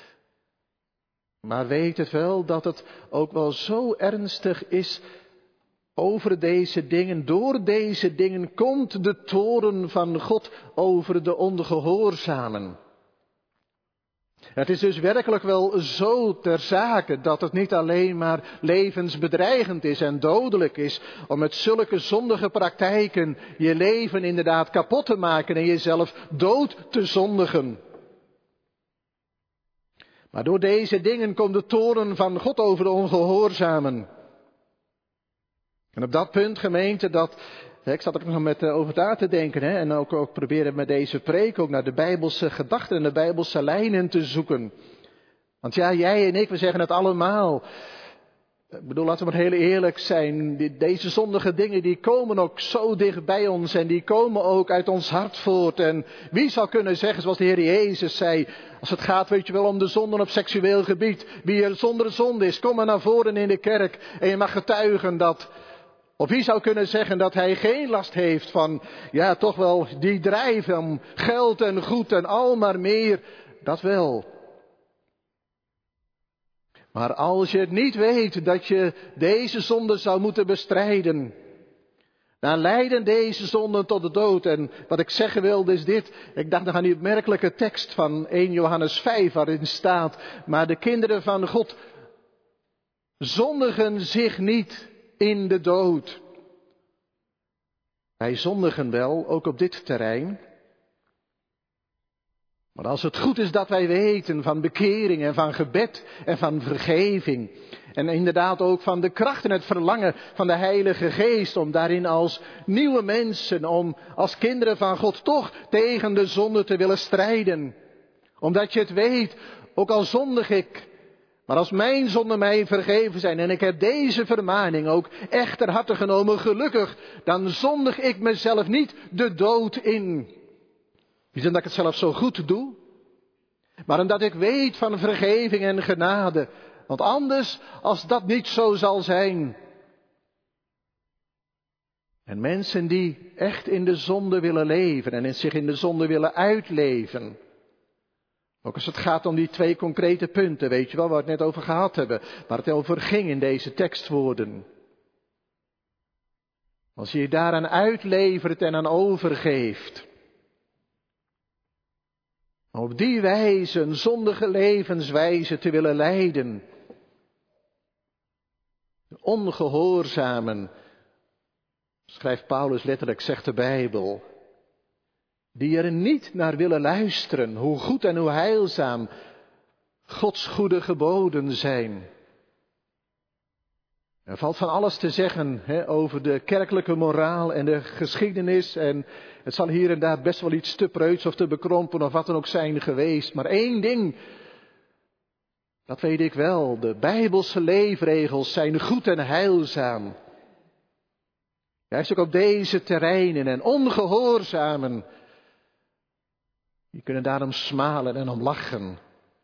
Maar weet het wel dat het ook wel zo ernstig is. Over deze dingen, door deze dingen komt de toorn van God over de ongehoorzamen. Het is dus werkelijk wel zo ter zake dat het niet alleen maar levensbedreigend is en dodelijk is om met zulke zondige praktijken je leven inderdaad kapot te maken en jezelf dood te zondigen. Maar door deze dingen komt de toorn van God over de ongehoorzamen. En op dat punt, gemeente, ik zat er nog met over na te denken, en ook proberen met deze preek ook naar de Bijbelse gedachten en de Bijbelse lijnen te zoeken. Want jij en ik, we zeggen het allemaal. Ik bedoel, laten we maar heel eerlijk zijn, deze zondige dingen die komen ook zo dicht bij ons en die komen ook uit ons hart voort. En wie zou kunnen zeggen, zoals de Heer Jezus zei, als het gaat, weet je wel, om de zonden op seksueel gebied, wie er zonder zonde is, kom maar naar voren in de kerk en je mag getuigen dat. Of wie zou kunnen zeggen dat hij geen last heeft van, toch wel die drijf om geld en goed en al maar meer, dat wel. Maar als je niet weet dat je deze zonde zou moeten bestrijden, dan leiden deze zonden tot de dood. En wat ik zeggen wilde is dit, ik dacht nog aan die opmerkelijke tekst van 1 Johannes 5 waarin staat, maar de kinderen van God zondigen zich niet in de dood. Wij zondigen wel, ook op dit terrein. Maar als het goed is dat wij weten van bekering en van gebed en van vergeving. En inderdaad ook van de kracht en het verlangen van de Heilige Geest om daarin als nieuwe mensen, om als kinderen van God toch tegen de zonde te willen strijden. Omdat je het weet, ook al zondig ik, maar als mijn zonden mij vergeven zijn en ik heb deze vermaning ook echt ter harte genomen, gelukkig, dan zondig ik mezelf niet de dood in. Niet omdat ik het zelf zo goed doe, maar omdat ik weet van vergeving en genade. Want anders, als dat niet zo zal zijn. En mensen die echt in de zonde willen leven en zich in de zonde willen uitleven. Ook als het gaat om die 2 concrete punten, weet je wel, waar we het net over gehad hebben. Waar het over ging in deze tekstwoorden. Als je je daaraan uitlevert en aan overgeeft. Op die wijze een zondige levenswijze te willen leiden. De ongehoorzamen, schrijft Paulus letterlijk, zegt de Bijbel. Die er niet naar willen luisteren, hoe goed en hoe heilzaam Gods goede geboden zijn. Er valt van alles te zeggen over de kerkelijke moraal en de geschiedenis. En het zal hier en daar best wel iets te preuts of te bekrompen of wat dan ook zijn geweest. Maar één ding, dat weet ik wel. De Bijbelse leefregels zijn goed en heilzaam. Juist ook op deze terreinen en ongehoorzamen. Die kunnen daarom smalen en om lachen.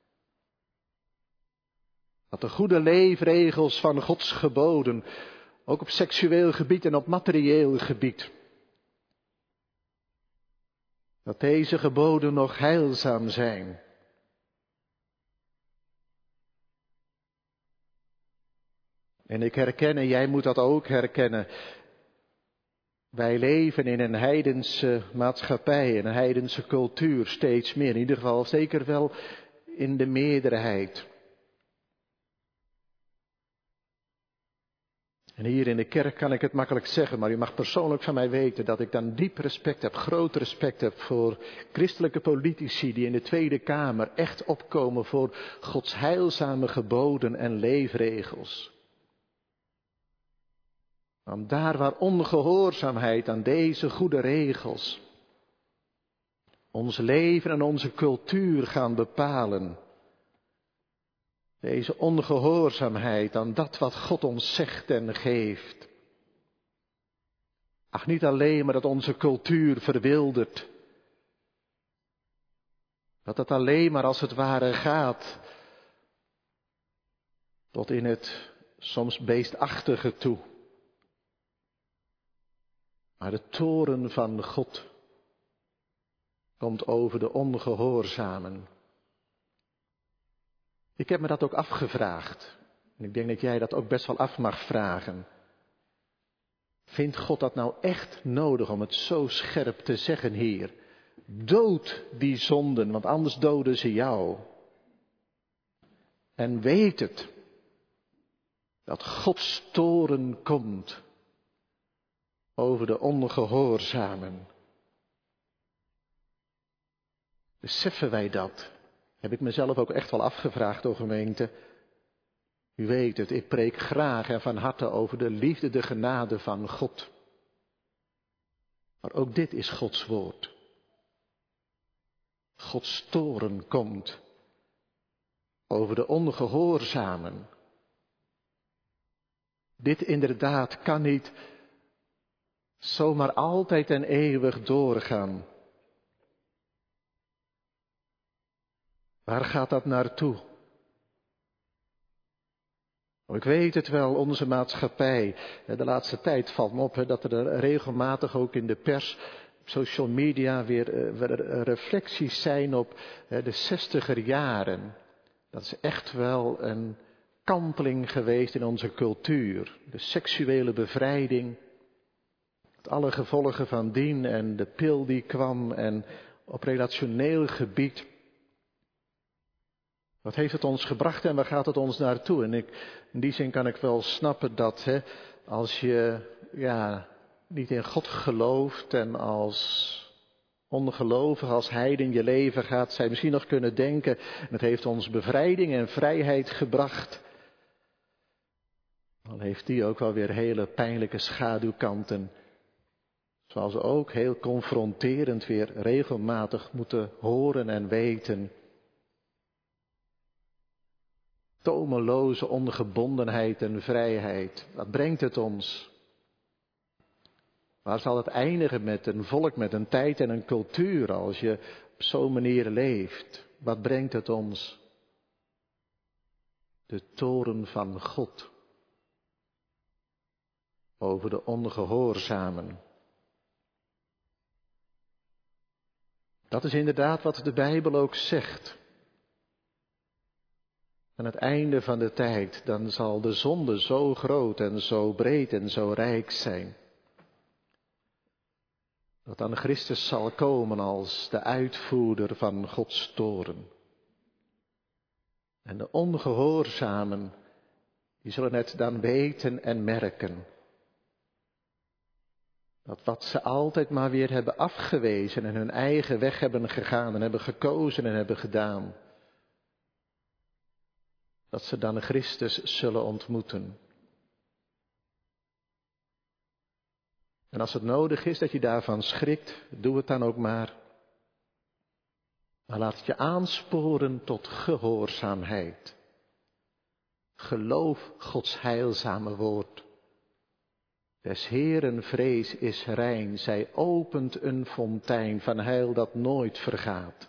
Dat de goede leefregels van Gods geboden, ook op seksueel gebied en op materieel gebied, dat deze geboden nog heilzaam zijn. En ik herken, en jij moet dat ook herkennen, wij leven in een heidense maatschappij, in een heidense cultuur, steeds meer. In ieder geval zeker wel in de meerderheid. En hier in de kerk kan ik het makkelijk zeggen, maar u mag persoonlijk van mij weten dat ik dan diep respect heb, groot respect heb voor christelijke politici die in de Tweede Kamer echt opkomen voor Gods heilzame geboden en leefregels. Want daar waar ongehoorzaamheid aan deze goede regels ons leven en onze cultuur gaan bepalen. Deze ongehoorzaamheid aan dat wat God ons zegt en geeft. Ach, niet alleen maar dat onze cultuur verwildert. Dat het alleen maar als het ware gaat tot in het soms beestachtige toe. Maar de toorn van God komt over de ongehoorzamen. Ik heb me dat ook afgevraagd. En ik denk dat jij dat ook best wel af mag vragen. Vindt God dat nou echt nodig om het zo scherp te zeggen hier? Dood die zonden, want anders doden ze jou. En weet het, dat Gods toorn komt over de ongehoorzamen. Beseffen wij dat? Heb ik mezelf ook echt wel afgevraagd, o gemeente. U weet het, ik preek graag en van harte over de liefde, de genade van God. Maar ook dit is Gods woord. Gods toorn komt over de ongehoorzamen. Dit inderdaad kan niet zomaar altijd en eeuwig doorgaan. Waar gaat dat naartoe? Ik weet het wel, onze maatschappij. De laatste tijd valt me op dat er regelmatig ook in de pers, op social media weer reflecties zijn op de 60er jaren. Dat is echt wel een kanteling geweest in onze cultuur. De seksuele bevrijding, alle gevolgen van dien en de pil die kwam en op relationeel gebied. Wat heeft het ons gebracht en waar gaat het ons naartoe? En in die zin kan ik wel snappen dat als je niet in God gelooft en als ongelovig, als heiden je leven gaat, zij misschien nog kunnen denken, het heeft ons bevrijding en vrijheid gebracht. Dan heeft die ook wel weer hele pijnlijke schaduwkanten. Zoals we ook heel confronterend weer regelmatig moeten horen en weten. Tomeloze ongebondenheid en vrijheid. Wat brengt het ons? Waar zal het eindigen met een volk, met een tijd en een cultuur als je op zo'n manier leeft? Wat brengt het ons? De toorn van God over de ongehoorzamen. Dat is inderdaad wat de Bijbel ook zegt. Aan het einde van de tijd, dan zal de zonde zo groot en zo breed en zo rijk zijn. Dat dan Christus zal komen als de uitvoerder van Gods toorn. En de ongehoorzamen, die zullen het dan weten en merken. Dat wat ze altijd maar weer hebben afgewezen en hun eigen weg hebben gegaan en hebben gekozen en hebben gedaan. Dat ze dan Christus zullen ontmoeten. En als het nodig is dat je daarvan schrikt, doe het dan ook maar. Maar laat het je aansporen tot gehoorzaamheid. Geloof Gods heilzame woord. Des Heeren vrees is rein, zij opent een fontein van heil dat nooit vergaat.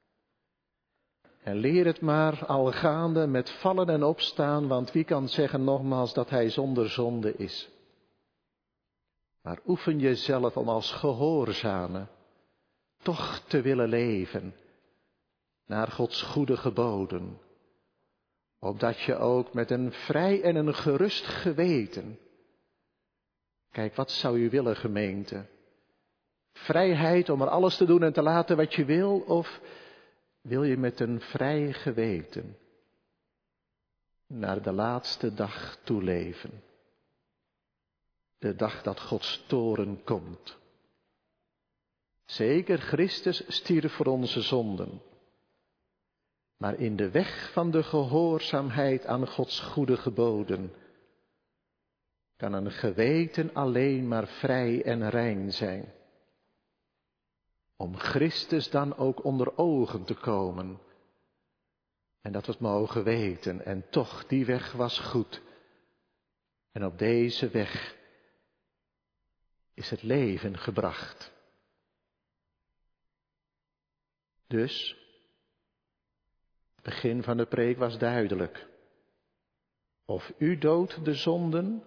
En leer het maar al gaande met vallen en opstaan, want wie kan zeggen nogmaals dat hij zonder zonde is. Maar oefen jezelf om als gehoorzame toch te willen leven naar Gods goede geboden. Opdat je ook met een vrij en een gerust geweten. Kijk, wat zou u willen, gemeente? Vrijheid om er alles te doen en te laten wat je wil, of wil je met een vrij geweten naar de laatste dag toe leven? De dag dat Gods toorn komt. Zeker, Christus stierf voor onze zonden. Maar in de weg van de gehoorzaamheid aan Gods goede geboden kan een geweten alleen maar vrij en rein zijn. Om Christus dan ook onder ogen te komen. En dat we het mogen weten. En toch, die weg was goed. En op deze weg is het leven gebracht. Dus, het begin van de preek was duidelijk. Of u doodt de zonden,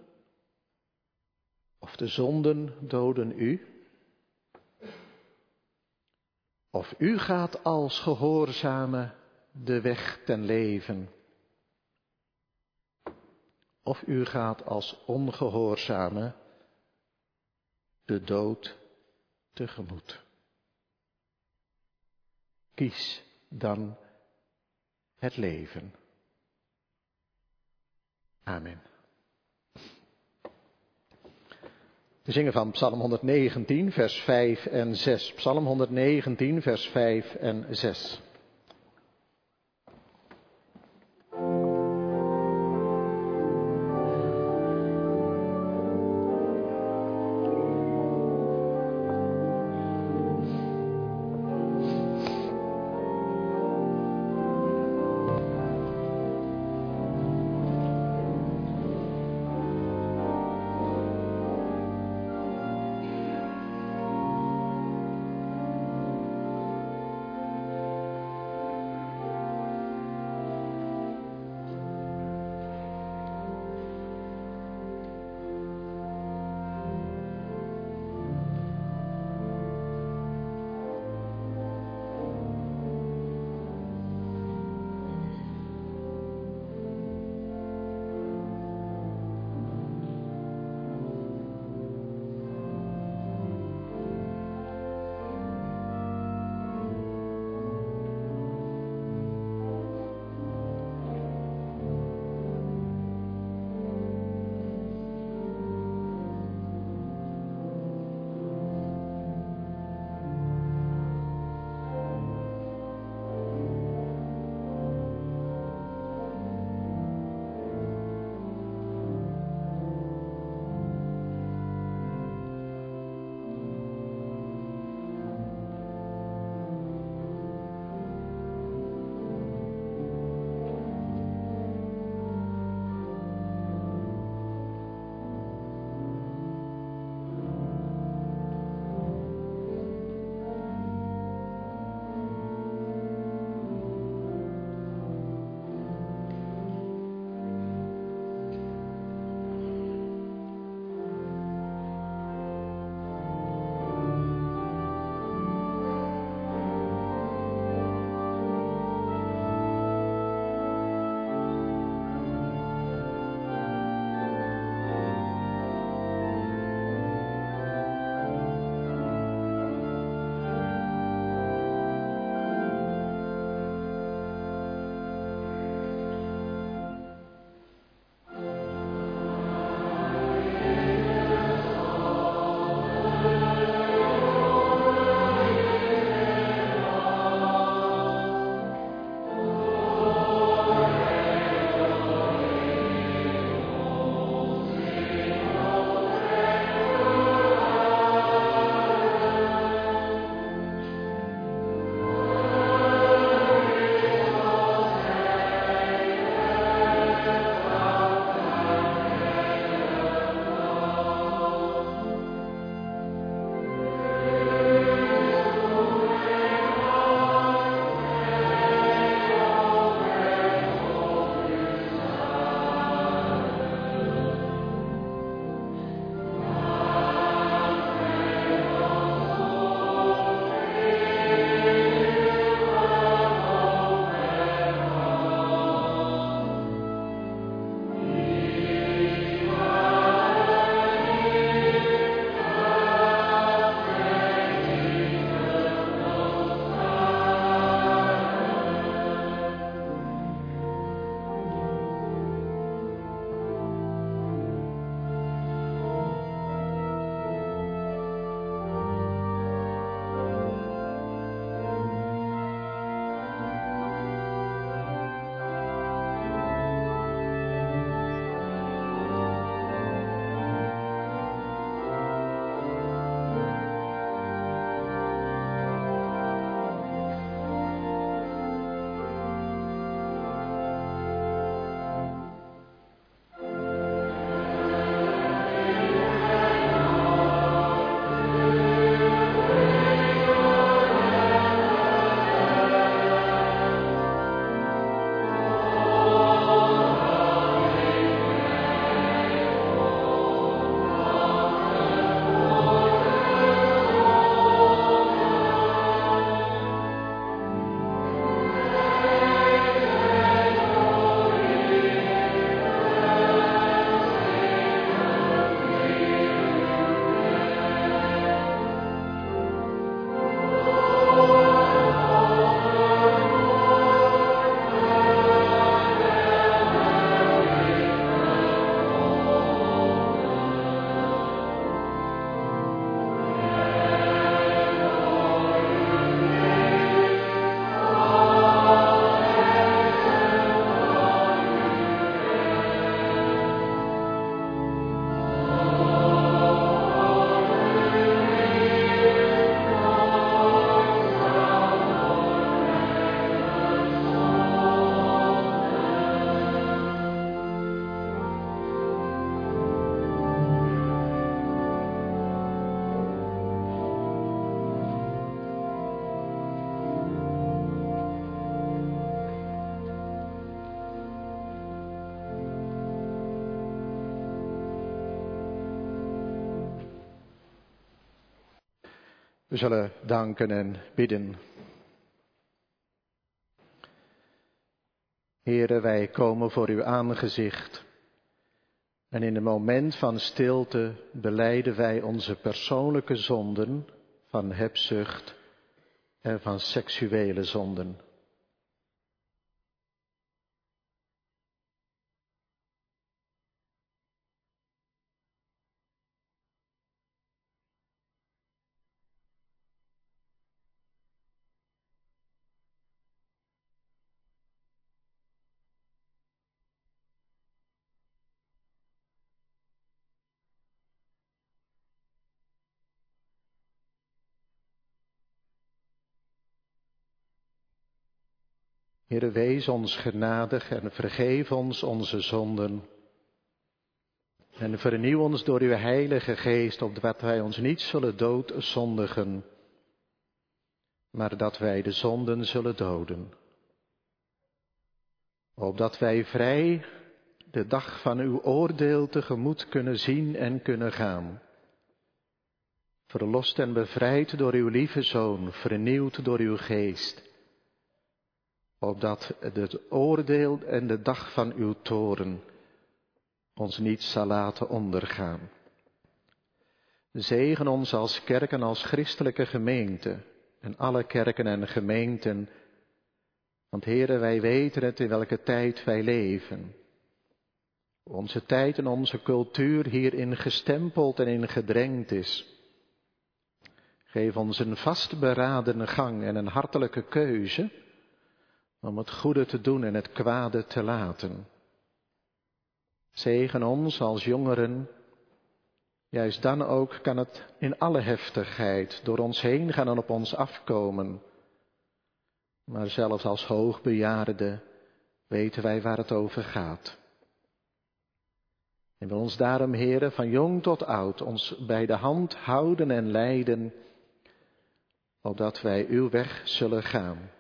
of de zonden doden u. Of u gaat als gehoorzame de weg ten leven. Of u gaat als ongehoorzame de dood tegemoet. Kies dan het leven. Amen. We zingen van Psalm 119, vers 5 en 6. Psalm 119, vers 5 en 6. We zullen danken en bidden. Heere, wij komen voor uw aangezicht. En in een moment van stilte belijden wij onze persoonlijke zonden van hebzucht en van seksuele zonden. Heere, wees ons genadig en vergeef ons onze zonden. En vernieuw ons door uw Heilige Geest, opdat wij ons niet zullen doodzondigen, maar dat wij de zonden zullen doden. Opdat wij vrij de dag van uw oordeel tegemoet kunnen zien en kunnen gaan. Verlost en bevrijd door uw lieve Zoon, vernieuwd door uw Geest. Opdat het oordeel en de dag van uw toorn ons niet zal laten ondergaan. Zegen ons als kerk en als christelijke gemeente en alle kerken en gemeenten. Want Heere, wij weten het in welke tijd wij leven. Onze tijd en onze cultuur hierin gestempeld en in gedrenkt is. Geef ons een vastberaden gang en een hartelijke keuze om het goede te doen en het kwade te laten. Zegen ons als jongeren. Juist dan ook kan het in alle heftigheid door ons heen gaan en op ons afkomen. Maar zelfs als hoogbejaarden weten wij waar het over gaat. En wil ons daarom, Heere, van jong tot oud ons bij de hand houden en leiden, opdat wij uw weg zullen gaan.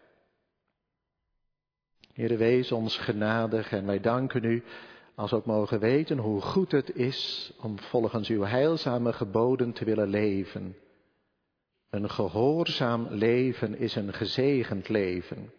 Heere, wees ons genadig en wij danken u, als we ook mogen weten hoe goed het is om volgens uw heilzame geboden te willen leven. Een gehoorzaam leven is een gezegend leven.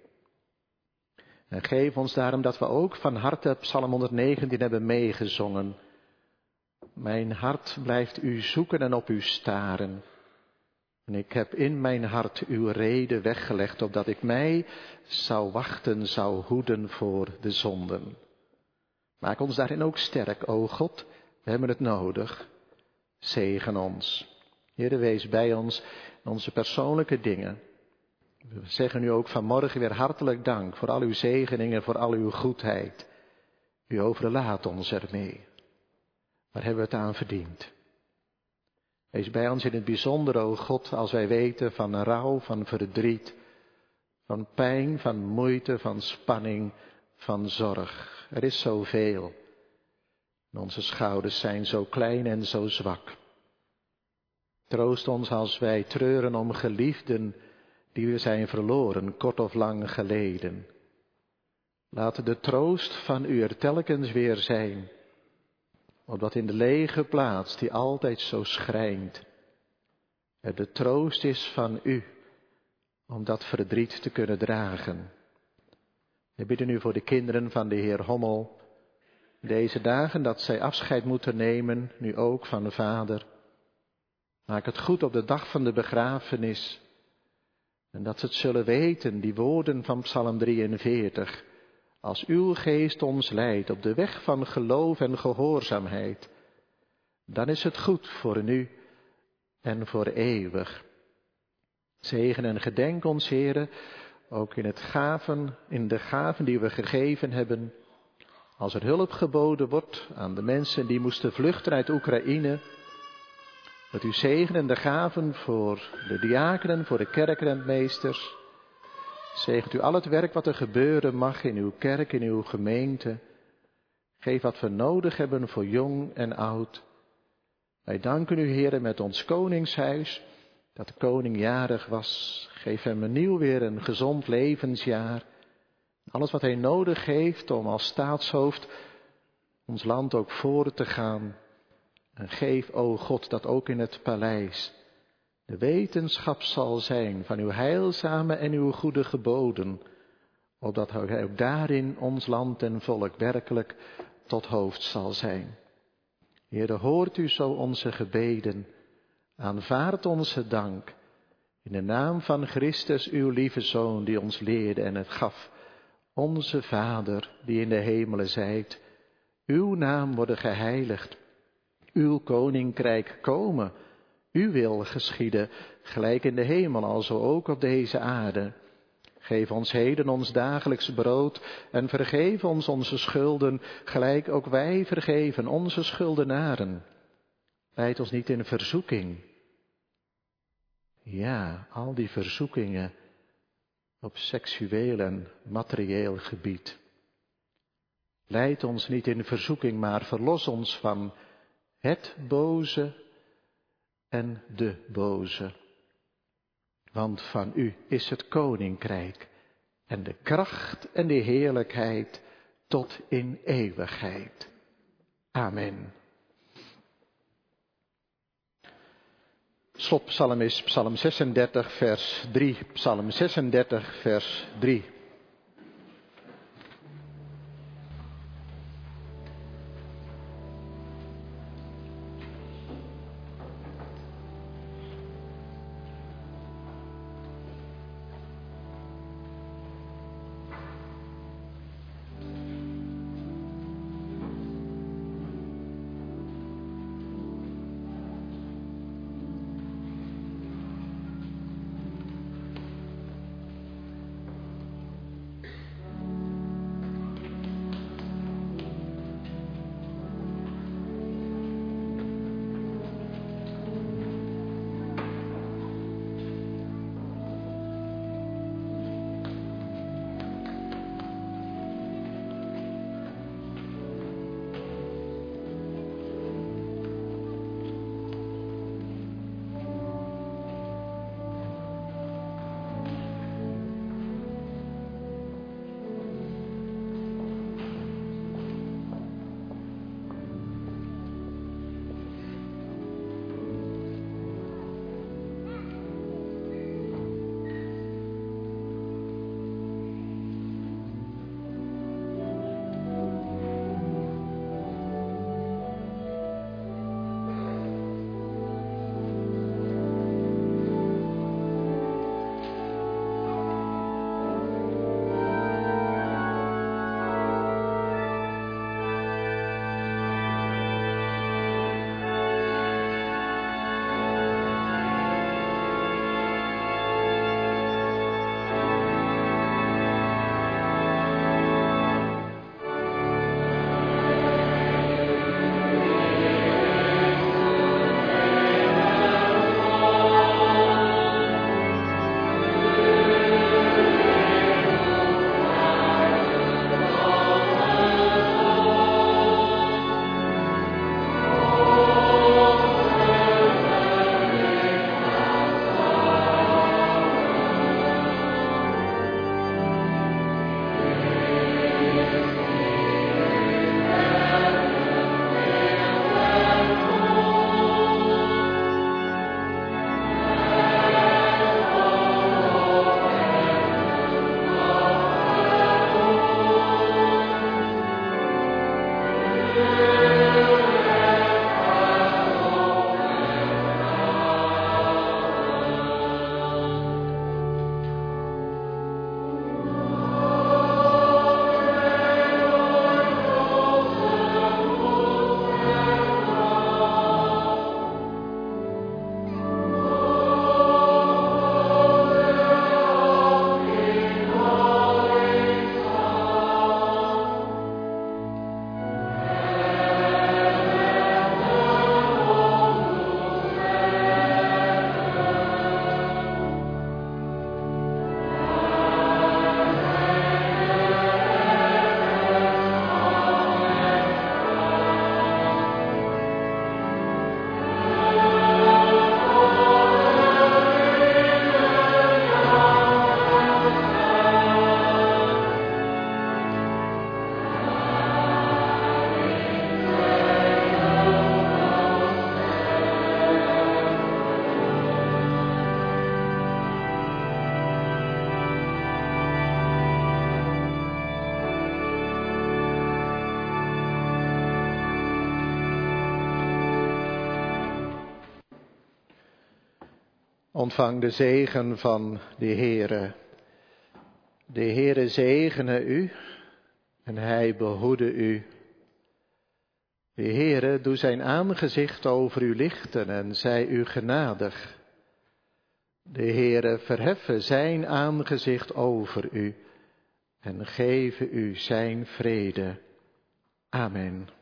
En geef ons daarom dat we ook van harte Psalm 119 hebben meegezongen. Mijn hart blijft u zoeken en op u staren. En ik heb in mijn hart uw reden weggelegd, opdat ik mij zou wachten, zou hoeden voor de zonden. Maak ons daarin ook sterk, o God, we hebben het nodig. Zegen ons. Heere, wees bij ons in onze persoonlijke dingen. We zeggen u ook vanmorgen weer hartelijk dank voor al uw zegeningen, voor al uw goedheid. U overlaat ons ermee. Waar hebben we het aan verdiend? Wees bij ons in het bijzonder, o God, als wij weten van rouw, van verdriet, van pijn, van moeite, van spanning, van zorg. Er is zoveel. En onze schouders zijn zo klein en zo zwak. Troost ons als wij treuren om geliefden die we zijn verloren, kort of lang geleden. Laat de troost van u er telkens weer zijn, opdat in de lege plaats die altijd zo schrijnt, er de troost is van u, om dat verdriet te kunnen dragen. We bidden u voor de kinderen van de Heer Hommel, deze dagen dat zij afscheid moeten nemen, nu ook van de vader. Maak het goed op de dag van de begrafenis, en dat ze het zullen weten, die woorden van Psalm 43, als uw geest ons leidt op de weg van geloof en gehoorzaamheid, dan is het goed voor nu en voor eeuwig. Zegen en gedenk ons, Heere, ook in de gaven die we gegeven hebben. Als er hulp geboden wordt aan de mensen die moesten vluchten uit Oekraïne, dat u zegen de gaven voor de diakenen, voor de kerkrentmeesters. Zegent u al het werk wat er gebeuren mag in uw kerk, in uw gemeente. Geef wat we nodig hebben voor jong en oud. Wij danken u, Heere, met ons koningshuis, dat de koning jarig was. Geef hem opnieuw weer een gezond levensjaar. Alles wat hij nodig heeft om als staatshoofd ons land ook voor te gaan. En geef, o God, dat ook in het paleis de wetenschap zal zijn van uw heilzame en uw goede geboden, opdat hij ook daarin ons land en volk werkelijk tot hoofd zal zijn. Heere, hoort u zo onze gebeden, aanvaard onze dank, in de naam van Christus, uw lieve Zoon, die ons leerde en het gaf, onze Vader, die in de hemelen zijt, uw naam worden geheiligd, uw koninkrijk komen, uw wil geschieden, gelijk in de hemel, alzo ook op deze aarde. Geef ons heden ons dagelijks brood en vergeef ons onze schulden, gelijk ook wij vergeven onze schuldenaren. Leid ons niet in verzoeking. Ja, al die verzoekingen op seksueel en materieel gebied. Leid ons niet in verzoeking, maar verlos ons van het boze en de boze. Want van u is het koninkrijk en de kracht en de heerlijkheid tot in eeuwigheid. Amen. Slotpsalm is Psalm 36 vers 3. Psalm 36 vers 3. Ontvang de zegen van de Heere. De Heere zegene u en hij behoede u. De Heere doe zijn aangezicht over u lichten en zij u genadig. De Heere verheffe zijn aangezicht over u en geven u zijn vrede. Amen.